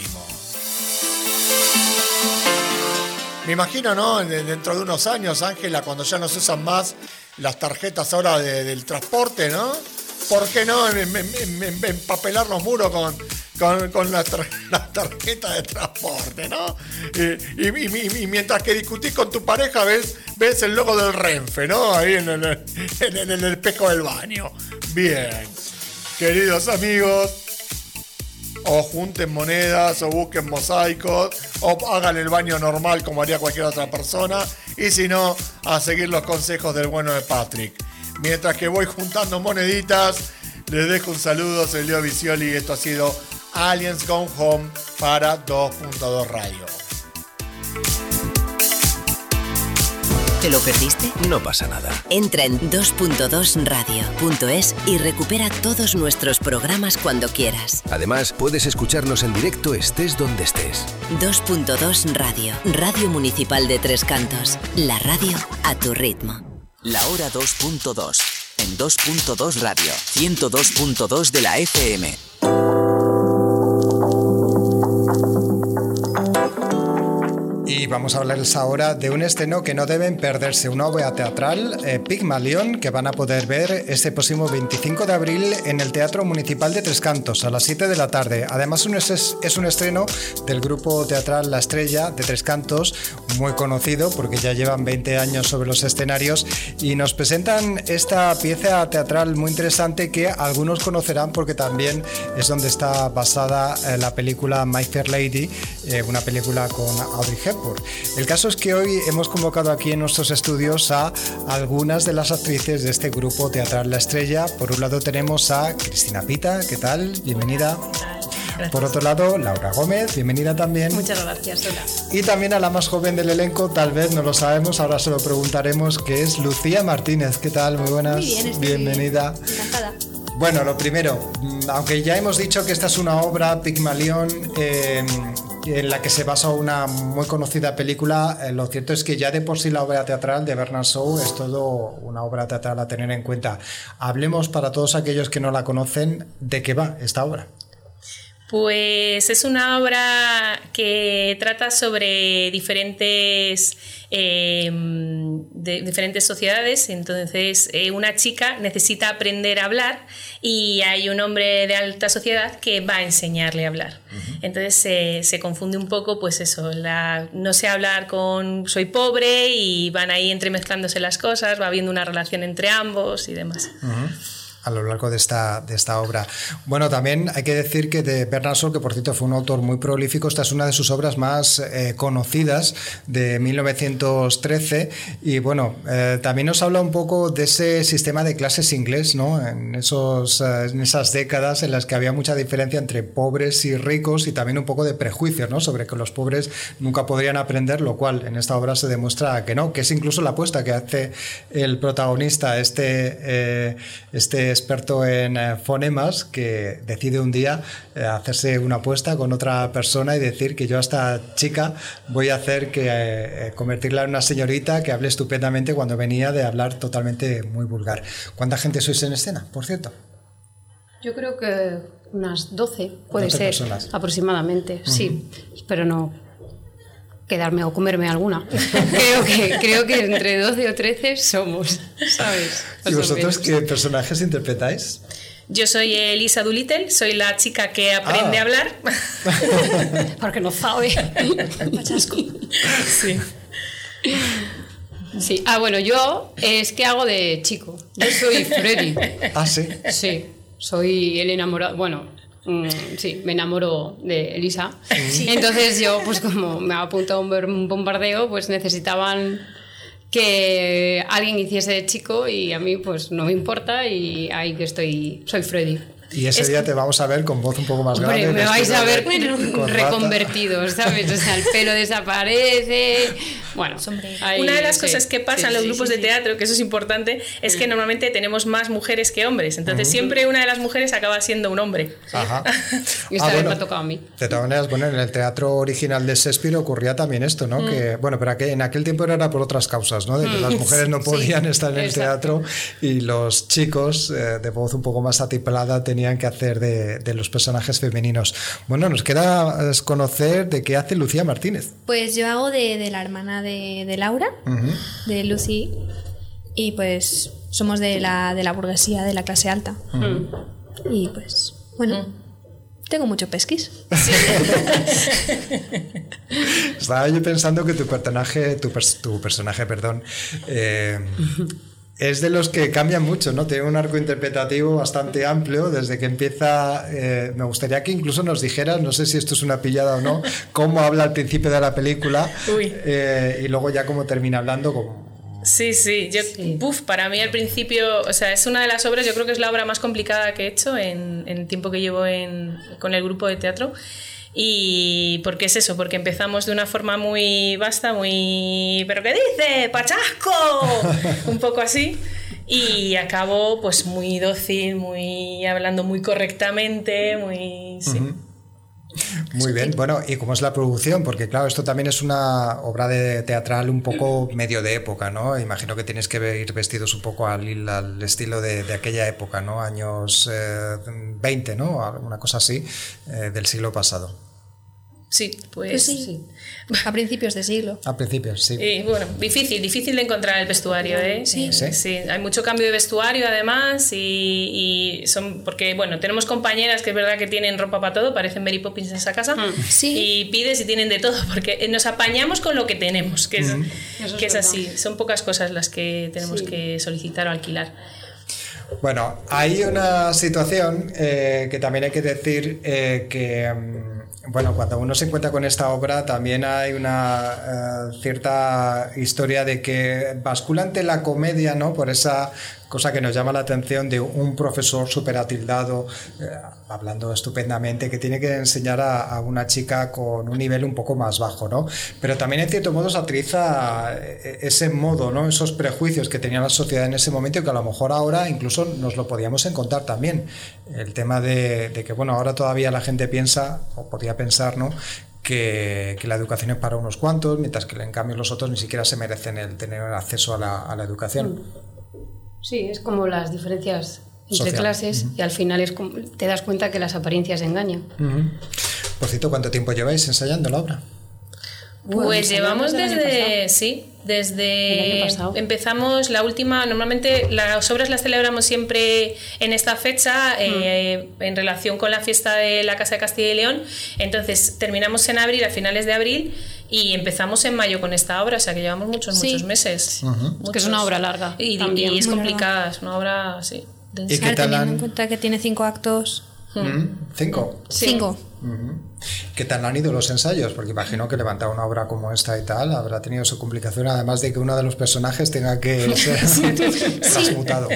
Me imagino, ¿no? Dentro de unos años, Ángela, cuando ya no se usan más las tarjetas ahora de, del transporte, ¿no? ¿Por qué no em, em, em, empapelar los muros con, con, con las tar, la tarjetas de transporte, ¿no? Y, y, y, y mientras que discutís con tu pareja, ves, ves el logo del Renfe, ¿no? Ahí en el, en, en el espejo del baño. Bien. Queridos amigos, o junten monedas, o busquen mosaicos, o hagan el baño normal como haría cualquier otra persona, y si no, a seguir los consejos del bueno de Patrick. Mientras que voy juntando moneditas, les dejo un saludo, soy Leo Visioli y esto ha sido Aliens Gone Home para dos punto dos Radio. ¿Te lo perdiste? No pasa nada. Entra en dos punto dos radio punto es y recupera todos nuestros programas cuando quieras. Además, puedes escucharnos en directo estés donde estés. dos punto dos Radio, Radio Municipal de Tres Cantos. La radio a tu ritmo. La hora dos punto dos. En dos punto dos Radio. ciento dos punto dos de la F M. Y vamos a hablarles ahora de un estreno que no deben perderse, una obra teatral, eh, Pigmalión, que van a poder ver este próximo veinticinco de abril en el Teatro Municipal de Tres Cantos a las siete de la tarde. Además es, es un estreno del grupo teatral La Estrella de Tres Cantos, muy conocido porque ya llevan veinte años sobre los escenarios, y nos presentan esta pieza teatral muy interesante que algunos conocerán porque también es donde está basada eh, la película My Fair Lady, eh, una película con Audrey Hepburn. El caso es que hoy hemos convocado aquí en nuestros estudios a algunas de las actrices de este grupo teatral La Estrella. Por un lado tenemos a Cristina Pita, ¿qué tal? Bienvenida. Gracias. Por otro lado, Laura Gómez, bienvenida también. Muchas gracias, hola. Y también a la más joven del elenco, tal vez no lo sabemos, ahora se lo preguntaremos, que es Lucía Martínez. ¿Qué tal? Muy buenas. Muy bien, estoy bienvenida. Encantada. Bueno, lo primero, aunque ya hemos dicho que esta es una obra, Pigmalión, eh, en la que se basa una muy conocida película, eh, lo cierto es que ya de por sí la obra teatral de Bernard Shaw es todo una obra teatral a tener en cuenta. Hablemos, para todos aquellos que no la conocen, de qué va esta obra. Pues es una obra que trata sobre diferentes, eh, de, diferentes sociedades. Entonces eh, una chica necesita aprender a hablar y hay un hombre de alta sociedad que va a enseñarle a hablar. Uh-huh. Entonces eh, se confunde un poco, pues eso, la, no sé hablar con soy pobre, y van ahí entremezclándose las cosas, va habiendo una relación entre ambos y demás. Uh-huh. A lo largo de esta, de esta obra. Bueno, también hay que decir que de Bernard Shaw, que por cierto fue un autor muy prolífico, esta es una de sus obras más eh, conocidas, de mil novecientos trece, y bueno, eh, también nos habla un poco de ese sistema de clases inglés, ¿no? En, esos, eh, en esas décadas en las que había mucha diferencia entre pobres y ricos, y también un poco de prejuicios, ¿no? Sobre que los pobres nunca podrían aprender, lo cual en esta obra se demuestra que no, que es incluso la apuesta que hace el protagonista, este, eh, este experto en eh, fonemas, que decide un día eh, hacerse una apuesta con otra persona y decir que yo a esta chica voy a hacer que eh, convertirla en una señorita que hable estupendamente cuando venía de hablar totalmente muy vulgar. ¿Cuánta gente sois en escena, por cierto? Yo creo que unas doce, puede doce ser, personas. Aproximadamente, uh-huh. Sí. Espero no quedarme o comerme alguna. creo, que, creo que entre doce o trece somos, ¿sabes? ¿Y vosotros qué personajes interpretáis? Yo soy Elisa Doolittle, soy la chica que aprende ah. a hablar. Porque no sabe. Pachasco. Sí. Sí. Ah, bueno, yo es que hago de chico. Yo soy Freddy. Ah, sí. Sí. Soy el enamorado. Bueno. Mm, sí, me enamoro de Elisa. Sí. Entonces yo, pues como me ha apuntado un bombardeo, pues necesitaban que alguien hiciese de chico, y a mí pues no me importa, y ahí que estoy, soy Freddy. Y ese es día que... te vamos a ver con voz un poco más Hombre, grande. Me vais a ver reconvertidos, ¿sabes? O sea, el pelo desaparece. Bueno, ahí, una de las sí, cosas que pasa sí, en los sí, grupos sí, de teatro, que eso es importante, es sí. que normalmente tenemos más mujeres que hombres. Entonces uh-huh. siempre una de las mujeres acaba siendo un hombre. Ajá. Y esta ah, vez bueno, me ha tocado a mí. De todas maneras, bueno, en el teatro original de Shakespeare ocurría también esto, ¿no? Mm. Que, bueno, pero que en aquel tiempo era por otras causas, ¿no? De que mm. las mujeres no podían sí, estar en el exacto. teatro, y los chicos eh, de voz un poco más atiplada tenían que hacer de, de los personajes femeninos. Bueno, nos queda conocer de qué hace Lucía Martínez. Pues yo hago de, de la hermana de, de Laura, uh-huh. de Lucy, y pues somos de la, de la burguesía, de la clase alta. Uh-huh. Y pues, bueno... Uh-huh. Tengo mucho pesquis. Sí. Estaba yo pensando que tu personaje, tu, pers- tu personaje, perdón, eh, es de los que cambian mucho, ¿no? Tiene un arco interpretativo bastante amplio desde que empieza. Eh, me gustaría que incluso nos dijeras, no sé si esto es una pillada o no, cómo habla al principio de la película eh, y luego ya cómo termina hablando. Como, Sí, sí, yo, sí. Buf, para mí al principio, o sea, es una de las obras, yo creo que es la obra más complicada que he hecho en, en el tiempo que llevo en, con el grupo de teatro. Y ¿por qué es eso? Porque empezamos de una forma muy vasta, muy... ¿pero qué dice? ¡Pachasco! Un poco así. Y acabo pues muy dócil, muy hablando muy correctamente, muy... Sí. Uh-huh. Muy bien, bueno, ¿y cómo es la producción? Porque claro, esto también es una obra de teatral un poco medio de época, ¿no? Imagino que tienes que ir vestidos un poco al, al estilo de, de aquella época, ¿no? Años eh, veinte, ¿no? Una cosa así, eh, del siglo pasado. Sí, pues, Pues sí. sí. A principios de siglo. A principios, sí. Y bueno, difícil, difícil de encontrar el vestuario, ¿eh? Sí. Eh, ¿Sí? hay mucho cambio de vestuario además y, y son porque bueno, tenemos compañeras que es verdad que tienen ropa para todo, parecen Mary Poppins en esa casa. Sí. Y pides y tienen de todo porque nos apañamos con lo que tenemos, que es, Mm. Eso es que es verdad. así. Son pocas cosas las que tenemos Sí. que solicitar o alquilar. Bueno, hay una situación eh, que también hay que decir eh, que, mm, bueno, cuando uno se encuentra con esta obra también hay una eh, cierta historia de que bascula ante la comedia, ¿no? Por esa cosa que nos llama la atención de un profesor súper atildado, eh, hablando estupendamente, que tiene que enseñar a, a una chica con un nivel un poco más bajo, ¿no? Pero también en cierto modo satiriza eh, ese modo, ¿no? Esos prejuicios que tenía la sociedad en ese momento y que a lo mejor ahora incluso nos lo podíamos encontrar también. El tema de, de que, bueno, ahora todavía la gente piensa, o podría pensar, ¿no?, que, que la educación es para unos cuantos, mientras que en cambio los otros ni siquiera se merecen el tener acceso a la, a la educación. Sí, es como las diferencias entre Social. clases Ujú. y al final es como, te das cuenta que las apariencias engañan. Uh-huh. Por cierto, ¿cuánto tiempo lleváis ensayando la obra? Pues llevamos desde el año desde, pasado. sí, El desde año pasado. empezamos la última, normalmente las obras las celebramos siempre en esta fecha eh, en relación con la fiesta de la Casa de Castilla y León, entonces terminamos en abril, a finales de abril, y empezamos en mayo con esta obra, o sea que llevamos muchos, Sí. muchos meses. Uh-huh. Es que es una obra larga. Y, también. y es Muy complicada, es una obra, sí. densa. ¿Y qué Claro, tal teniendo han- en cuenta que tiene cinco actos. ¿Mm? ¿Cinco? Sí. Cinco. Uh-huh. ¿Qué tal han ido los ensayos? Porque imagino que levantar una obra como esta y tal habrá tenido su complicación, además de que uno de los personajes tenga que ser transmutado.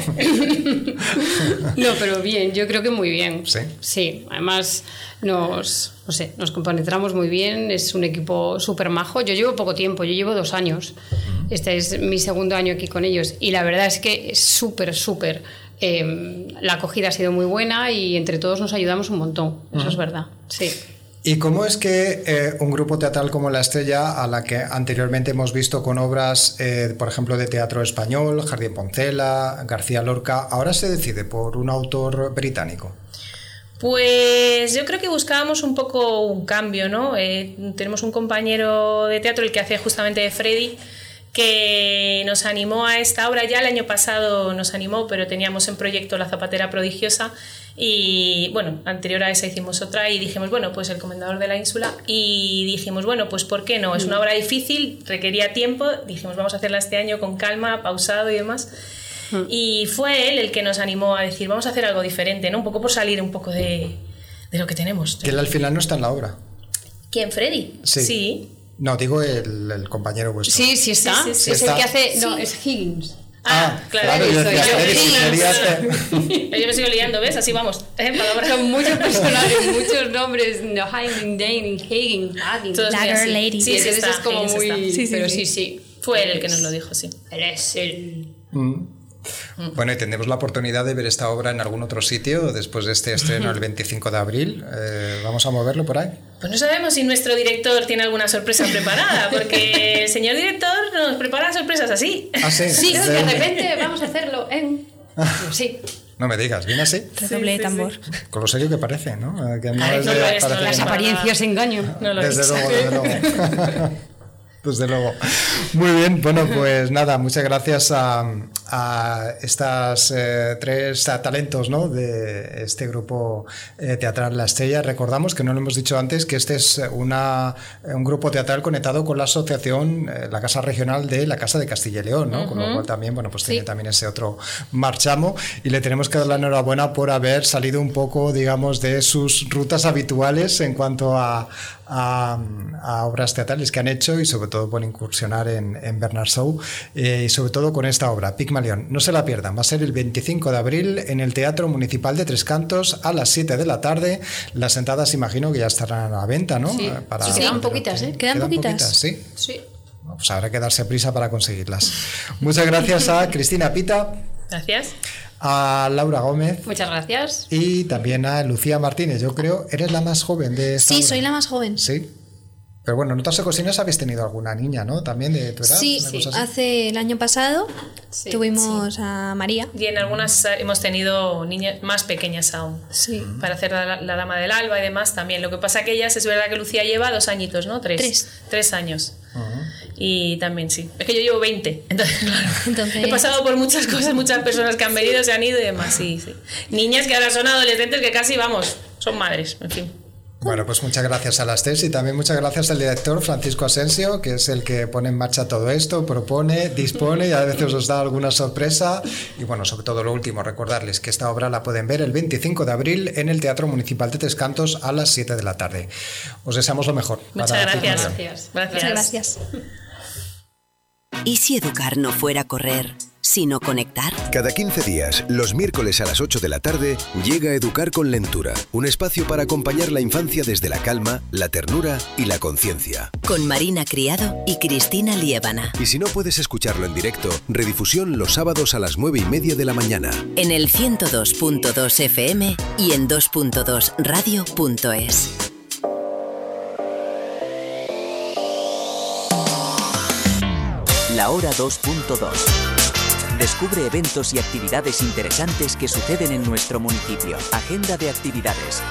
No, pero bien, yo creo que muy bien. Sí. Sí, además nos, no sé, nos compenetramos muy bien, es un equipo súper majo. Yo llevo poco tiempo, yo llevo dos años. Este es mi segundo año aquí con ellos y la verdad es que es súper, súper. Eh, la acogida ha sido muy buena y entre todos nos ayudamos un montón, eso es verdad. Sí. ¿Y cómo es que eh, un grupo teatral como La Estrella, a la que anteriormente hemos visto con obras, eh, por ejemplo, de teatro español, Jardín Poncela, García Lorca, ahora se decide por un autor británico? Pues yo creo que buscábamos un poco un cambio, ¿no? Eh, tenemos un compañero de teatro, el que hace justamente de Freddy, que nos animó a esta obra. Ya el año pasado nos animó, pero teníamos en proyecto La Zapatera Prodigiosa y bueno, anterior a esa hicimos otra y dijimos, bueno, pues El Comendador de la Ínsula, y dijimos, bueno, pues ¿por qué no? Es una obra difícil, requería tiempo, dijimos, vamos a hacerla este año con calma, pausado y demás. Y fue él el que nos animó a decir, vamos a hacer algo diferente, ¿no? Un poco por salir un poco de, de lo que tenemos. Que él al final no está en la obra. ¿Quién, Freddy? Sí. Sí. No, digo el, el compañero vuestro. Sí, sí está. Sí, sí, sí. Es Está. el que hace. No, Sí. es Higgins. Ah, Ah, claro. claro, yo soy decía, yo. Freddy, Sí, Freddy hace- Yo me sigo liando, ¿ves? Así vamos. ¿eh? Palabras. Son muchos personajes, muchos nombres. No, Higgins, Dane, Higgins, Haggins. Todos Dagger así. Lady. Sí, Y sí, entonces está, es como Higgins muy. está. Sí, sí, pero sí. sí, sí. Fue él el que nos lo dijo, sí. Eres el. Mm. Bueno, y tendremos la oportunidad de ver esta obra en algún otro sitio después de este estreno el veinticinco de abril. Eh, ¿Vamos a moverlo por ahí? Pues no sabemos si nuestro director tiene alguna sorpresa preparada, porque el señor director nos prepara sorpresas así. Ah, sí. Sí, De- de repente vamos a hacerlo en. Sí. No me digas, ¿viene así? Redoble de tambor. Con lo serio que parece, ¿no? Eh, Que no Ay, es no de- lo es, no parece lo que es. Las no. apariencias engañan. No lo Desde es. luego, desde luego. Desde luego. Muy bien, bueno, pues nada, muchas gracias a, a estas eh, tres talentos, ¿no?, de este grupo eh, teatral La Estrella. Recordamos, que no lo hemos dicho antes, que este es una, un grupo teatral conectado con la asociación, eh, la Casa Regional de la Casa de Castilla y León, ¿no? Uh-huh. Con lo cual también, bueno, pues tiene Sí. también ese otro marchamo, y le tenemos que dar la enhorabuena por haber salido un poco, digamos, de sus rutas habituales en cuanto a, a, a obras teatrales que han hecho, y sobre todo por incursionar en, en Bernard Shaw, eh, y sobre todo con esta obra, Pigmalión. No se la pierdan, va a ser el veinticinco de abril en el Teatro Municipal de Tres Cantos a las siete de la tarde. Las entradas imagino que ya estarán a la venta, ¿no? Sí. Eh, Para, Sí, quedan poquitas, ¿eh? Quedan poquitas. sí. Sí. Pues habrá que darse prisa para conseguirlas. Muchas gracias a Cristina Pita, Gracias. a Laura Gómez Muchas gracias. y también a Lucía Martínez. Yo creo, ¿eres la más joven de esta Sí, obra? soy la más joven. Sí. Pero bueno, en otras ocasiones habéis tenido alguna niña, ¿no? También de tu edad. Sí, sí. Hace el año pasado sí, tuvimos sí. a María. Y en algunas hemos tenido niñas más pequeñas aún. Sí. Para hacer la, la Dama del Alba y demás también. Lo que pasa que ellas, es verdad que Lucía lleva dos añitos, ¿no? Tres. Tres. Tres años. Uh-huh. Y también sí. Es que yo llevo veinte. Entonces, claro. Entonces... He pasado por muchas cosas, muchas personas que han venido, se han ido y demás. Sí, sí. Niñas que ahora son adolescentes que casi, vamos, son madres. En fin. Bueno, pues muchas gracias a las tres y también muchas gracias al director Francisco Asensio, que es el que pone en marcha todo esto, propone, dispone y a veces os da alguna sorpresa. Y bueno, sobre todo lo último, recordarles que esta obra la pueden ver el veinticinco de abril en el Teatro Municipal de Tres Cantos a las siete de la tarde. Os deseamos lo mejor. Muchas gracias. Gracias. Gracias. Muchas gracias. ¿Y si educar no fuera correr, sino conectar? Cada quince días, los miércoles a las ocho de la tarde, llega Educar con Lentura, un espacio para acompañar la infancia desde la calma, la ternura y la conciencia. Con Marina Criado y Cristina Liébana. Y si no puedes escucharlo en directo, redifusión los sábados a las nueve y media de la mañana. En el ciento dos punto dos F M y en dos punto dos radio punto es. La hora dos punto dos. Descubre eventos y actividades interesantes que suceden en nuestro municipio. Agenda de actividades.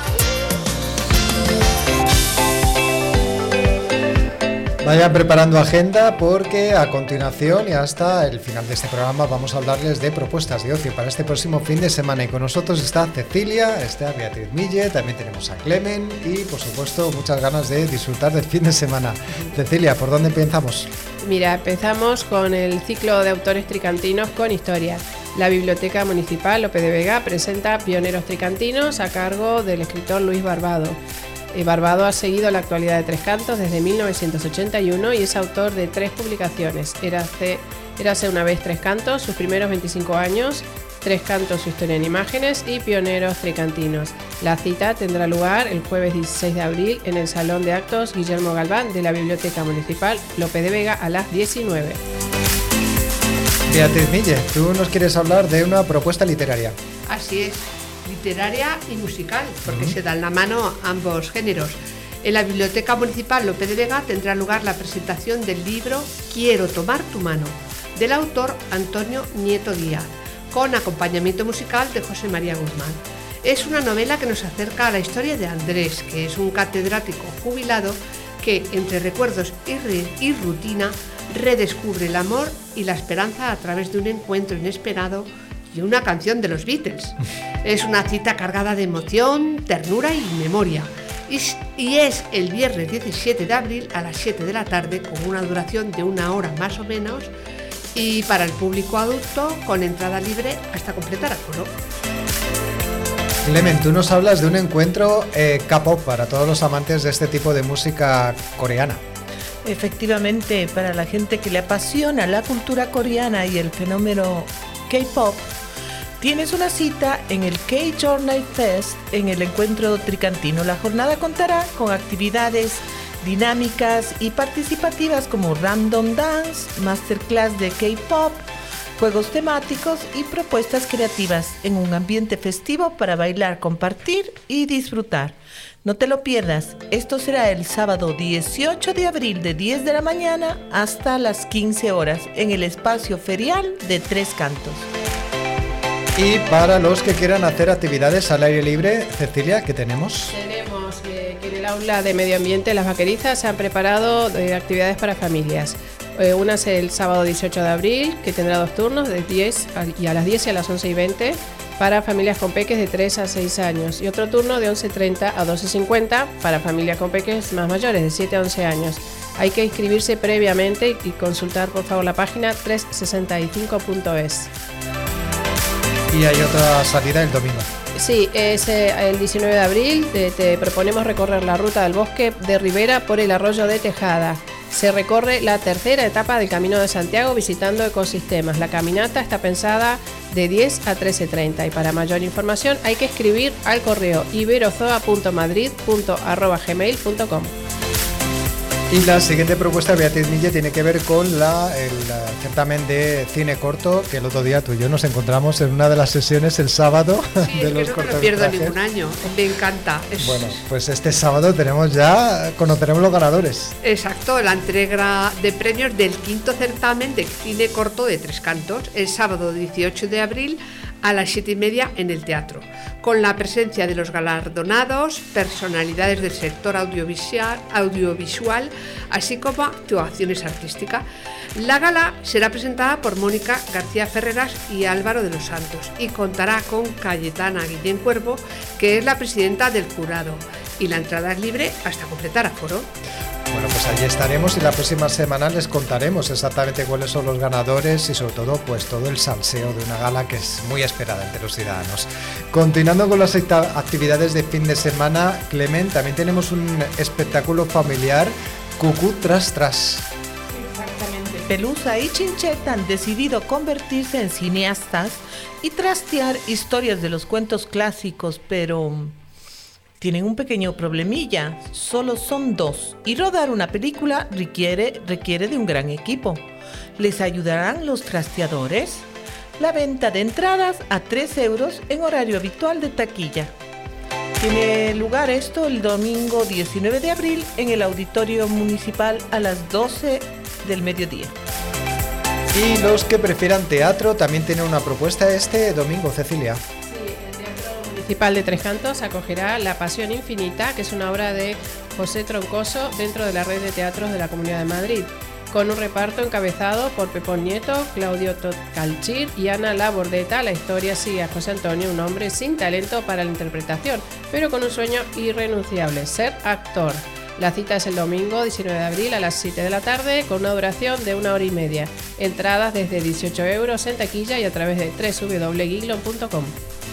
Vayan preparando agenda porque a continuación y hasta el final de este programa vamos a hablarles de propuestas de ocio para este próximo fin de semana. Y con nosotros está Cecilia, está Beatriz Mille, también tenemos a Clemen y por supuesto muchas ganas de disfrutar del fin de semana. Cecilia, ¿por dónde empezamos? Mira, empezamos con el ciclo de autores tricantinos con historia. La Biblioteca Municipal Lope de Vega presenta Pioneros Tricantinos a cargo del escritor Luis Barbado. Eh, Barbado ha seguido la actualidad de Tres Cantos desde mil novecientos ochenta y uno y es autor de tres publicaciones. Érase, Érase una vez Tres Cantos, sus primeros veinticinco años, Tres Cantos, su historia en imágenes y Pioneros Tricantinos. La cita tendrá lugar el jueves dieciséis de abril en el Salón de Actos Guillermo Galván de la Biblioteca Municipal Lope de Vega a las diecinueve. Beatriz Mille, tú nos quieres hablar de una propuesta literaria. Así es, literaria y musical, porque uh-huh. se dan la mano ambos géneros. En la Biblioteca Municipal Lope de Vega tendrá lugar la presentación del libro Quiero tomar tu mano, del autor Antonio Nieto Díaz, con acompañamiento musical de José María Guzmán. Es una novela que nos acerca a la historia de Andrés, que es un catedrático jubilado que, entre recuerdos y, re- y rutina, redescubre el amor y la esperanza a través de un encuentro inesperado y una canción de los Beatles. Es una cita cargada de emoción, ternura y memoria. Y, y es el viernes diecisiete de abril a las siete de la tarde, con una duración de una hora más o menos, y para el público adulto con entrada libre hasta completar aforo. Clemen, tú nos hablas de un encuentro eh, K-pop para todos los amantes de este tipo de música coreana. Efectivamente, para la gente que le apasiona la cultura coreana y el fenómeno K-pop, tienes una cita en el K-Journey Fest en el encuentro tricantino. La jornada contará con actividades dinámicas y participativas como Random Dance, Masterclass de K-pop, juegos temáticos y propuestas creativas en un ambiente festivo para bailar, compartir y disfrutar. No te lo pierdas, esto será el sábado dieciocho de abril de diez de la mañana hasta las quince horas en el espacio ferial de Tres Cantos. Y para los que quieran hacer actividades al aire libre, Cecilia, ¿qué tenemos? Tenemos eh, que en el aula de medio ambiente Las Vaquerizas se han preparado eh, actividades para familias. Eh, una es el sábado dieciocho de abril, que tendrá dos turnos, de diez a, y a las diez y a las once y veinte, para familias con peques de tres a seis años. Y otro turno de once y treinta a doce y cincuenta para familias con peques más mayores, de siete a once años. Hay que inscribirse previamente y consultar por favor la página trescientos sesenta y cinco punto es. Y hay otra salida el domingo. Sí, es eh, el diecinueve de abril. Te, te proponemos recorrer la ruta del bosque de Ribera por el arroyo de Tejada. Se recorre la tercera etapa del Camino de Santiago visitando ecosistemas. La caminata está pensada de diez a trece treinta y para mayor información hay que escribir al correo iberozoa punto madrid punto arroba gmail punto com. Y la siguiente propuesta, Beatriz Mille, tiene que ver con la, el uh, certamen de cine corto, que el otro día tú y yo nos encontramos en una de las sesiones el sábado sí, de los que no cortometrajes. me lo pierdo ningún año, me encanta. Es... Bueno, pues este sábado tenemos ya, conoceremos los ganadores. Exacto, la entrega de premios del quinto certamen de cine corto de Tres Cantos, el sábado dieciocho de abril a las siete y media en el teatro, con la presencia de los galardonados, personalidades del sector audiovisual, audiovisual así como actuaciones artísticas. La gala será presentada por Mónica García Ferreras y Álvaro de los Santos y contará con Cayetana Guillén Cuervo, que es la presidenta del jurado, y la entrada es libre hasta completar aforo. Bueno, pues allí estaremos y la próxima semana les contaremos exactamente cuáles son los ganadores y sobre todo pues todo el salseo de una gala que es muy esperada entre los ciudadanos. Continuando con las actividades de fin de semana, Clement, también tenemos un espectáculo familiar, Cucú Tras Tras. Exactamente. Pelusa y Chincheta han decidido convertirse en cineastas y trastear historias de los cuentos clásicos, pero tienen un pequeño problemilla, solo son dos, y rodar una película requiere, requiere de un gran equipo. ¿Les ayudarán los trasteadores? La venta de entradas a tres euros en horario habitual de taquilla. Tiene lugar esto el domingo diecinueve de abril en el Auditorio Municipal a las doce del mediodía. Y los que prefieran teatro también tienen una propuesta este domingo, Cecilia. Municipal de Tres Cantos acogerá La Pasión Infinita, que es una obra de José Troncoso dentro de la red de teatros de la Comunidad de Madrid, con un reparto encabezado por Pepón Nieto, Claudio Totcalchir y Ana Labordeta. La historia sigue a José Antonio, un hombre sin talento para la interpretación, pero con un sueño irrenunciable, ser actor. La cita es el domingo diecinueve de abril a las siete de la tarde, con una duración de una hora y media. Entradas desde dieciocho euros en taquilla y a través de doble u doble u doble u punto giglon punto com.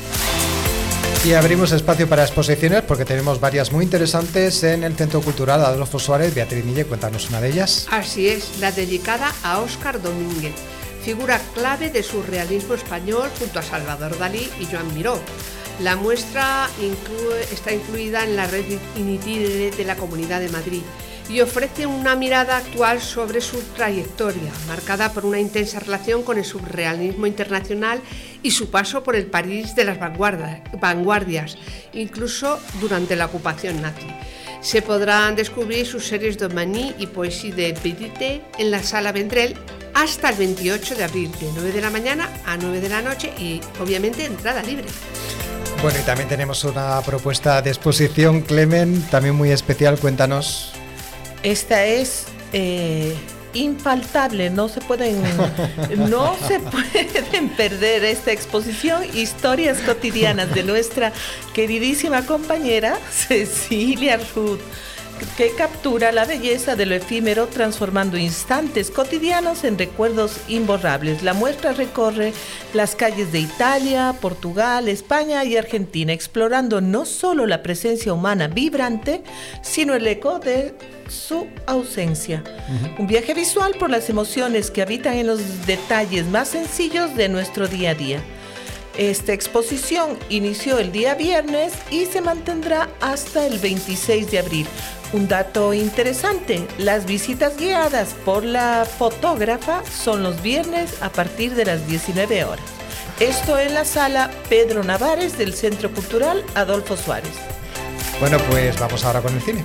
Y abrimos espacio para exposiciones porque tenemos varias muy interesantes en el Centro Cultural Adolfo Suárez. Beatriz Mille, cuéntanos una de ellas. Así es, la dedicada a Óscar Domínguez, figura clave de surrealismo español junto a Salvador Dalí y Joan Miró. La muestra incluye, está incluida en la red Initire de la Comunidad de Madrid y ofrece una mirada actual sobre su trayectoria, marcada por una intensa relación con el surrealismo internacional y su paso por el París de las vanguardias, incluso durante la ocupación nazi. Se podrán descubrir sus series Domani y Poésie de Pedite en la Sala Vendrell hasta el veintiocho de abril, de nueve de la mañana a nueve de la noche y obviamente entrada libre. Bueno, y también tenemos una propuesta de exposición, Clement, también muy especial, cuéntanos. Esta es eh, infaltable, no se pueden no se pueden perder esta exposición, historias cotidianas de nuestra queridísima compañera Cecilia Ruth, que captura la belleza de lo efímero transformando instantes cotidianos en recuerdos imborrables. La muestra recorre las calles de Italia, Portugal, España y Argentina, explorando no solo la presencia humana vibrante, sino el eco de su ausencia. Uh-huh. Un viaje visual por las emociones que habitan en los detalles más sencillos de nuestro día a día. Esta exposición inició el día viernes y se mantendrá hasta el veintiséis de abril. Un dato interesante, las visitas guiadas por la fotógrafa son los viernes a partir de las diecinueve horas. Esto en la sala Pedro Navares del Centro Cultural Adolfo Suárez. Bueno, pues vamos ahora con el cine.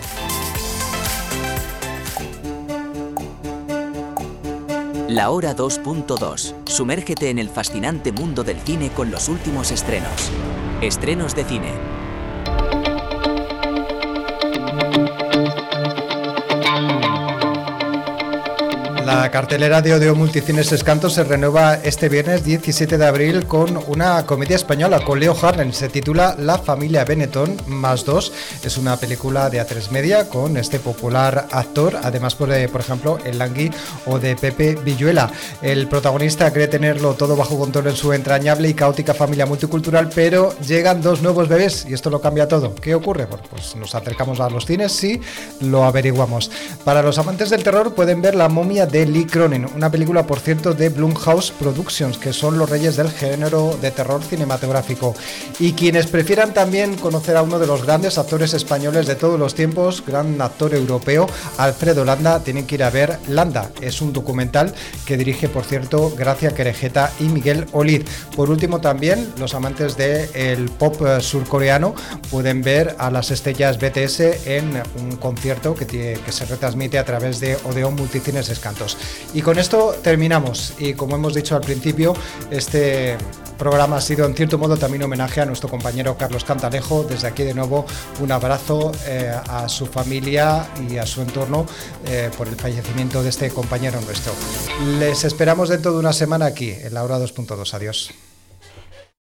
La Hora dos punto dos. Sumérgete en el fascinante mundo del cine con los últimos estrenos. Estrenos de cine. La cartelera de Odeo Multicines Tres Cantos se renueva este viernes diecisiete de abril con una comedia española con Leo Harlem. Se titula La familia Benetton más dos. Es una película de A tres Media con este popular actor, además por, por ejemplo, el Langui o de Pepe Villuela. El protagonista cree tenerlo todo bajo control en su entrañable y caótica familia multicultural, pero llegan dos nuevos bebés y esto lo cambia todo. ¿Qué ocurre? Bueno, pues nos acercamos a los cines y lo averiguamos. Para los amantes del terror pueden ver La momia de de Lee Cronin, una película, por cierto, de Blumhouse Productions, que son los reyes del género de terror cinematográfico. Y quienes prefieran también conocer a uno de los grandes actores españoles de todos los tiempos, gran actor europeo, Alfredo Landa, tienen que ir a ver Landa. Es un documental que dirige, por cierto, Gracia Querejeta y Miguel Olid. Por último, también los amantes del pop surcoreano pueden ver a las estrellas B T S en un concierto que, tiene, que se retransmite a través de Odeón Multicines Escantos. Y con esto terminamos, y como hemos dicho al principio, este programa ha sido en cierto modo también homenaje a nuestro compañero Carlos Cantalejo. Desde aquí de nuevo un abrazo eh, a su familia y a su entorno eh, por el fallecimiento de este compañero nuestro. Les esperamos dentro de una semana aquí en la hora dos punto dos. Adiós.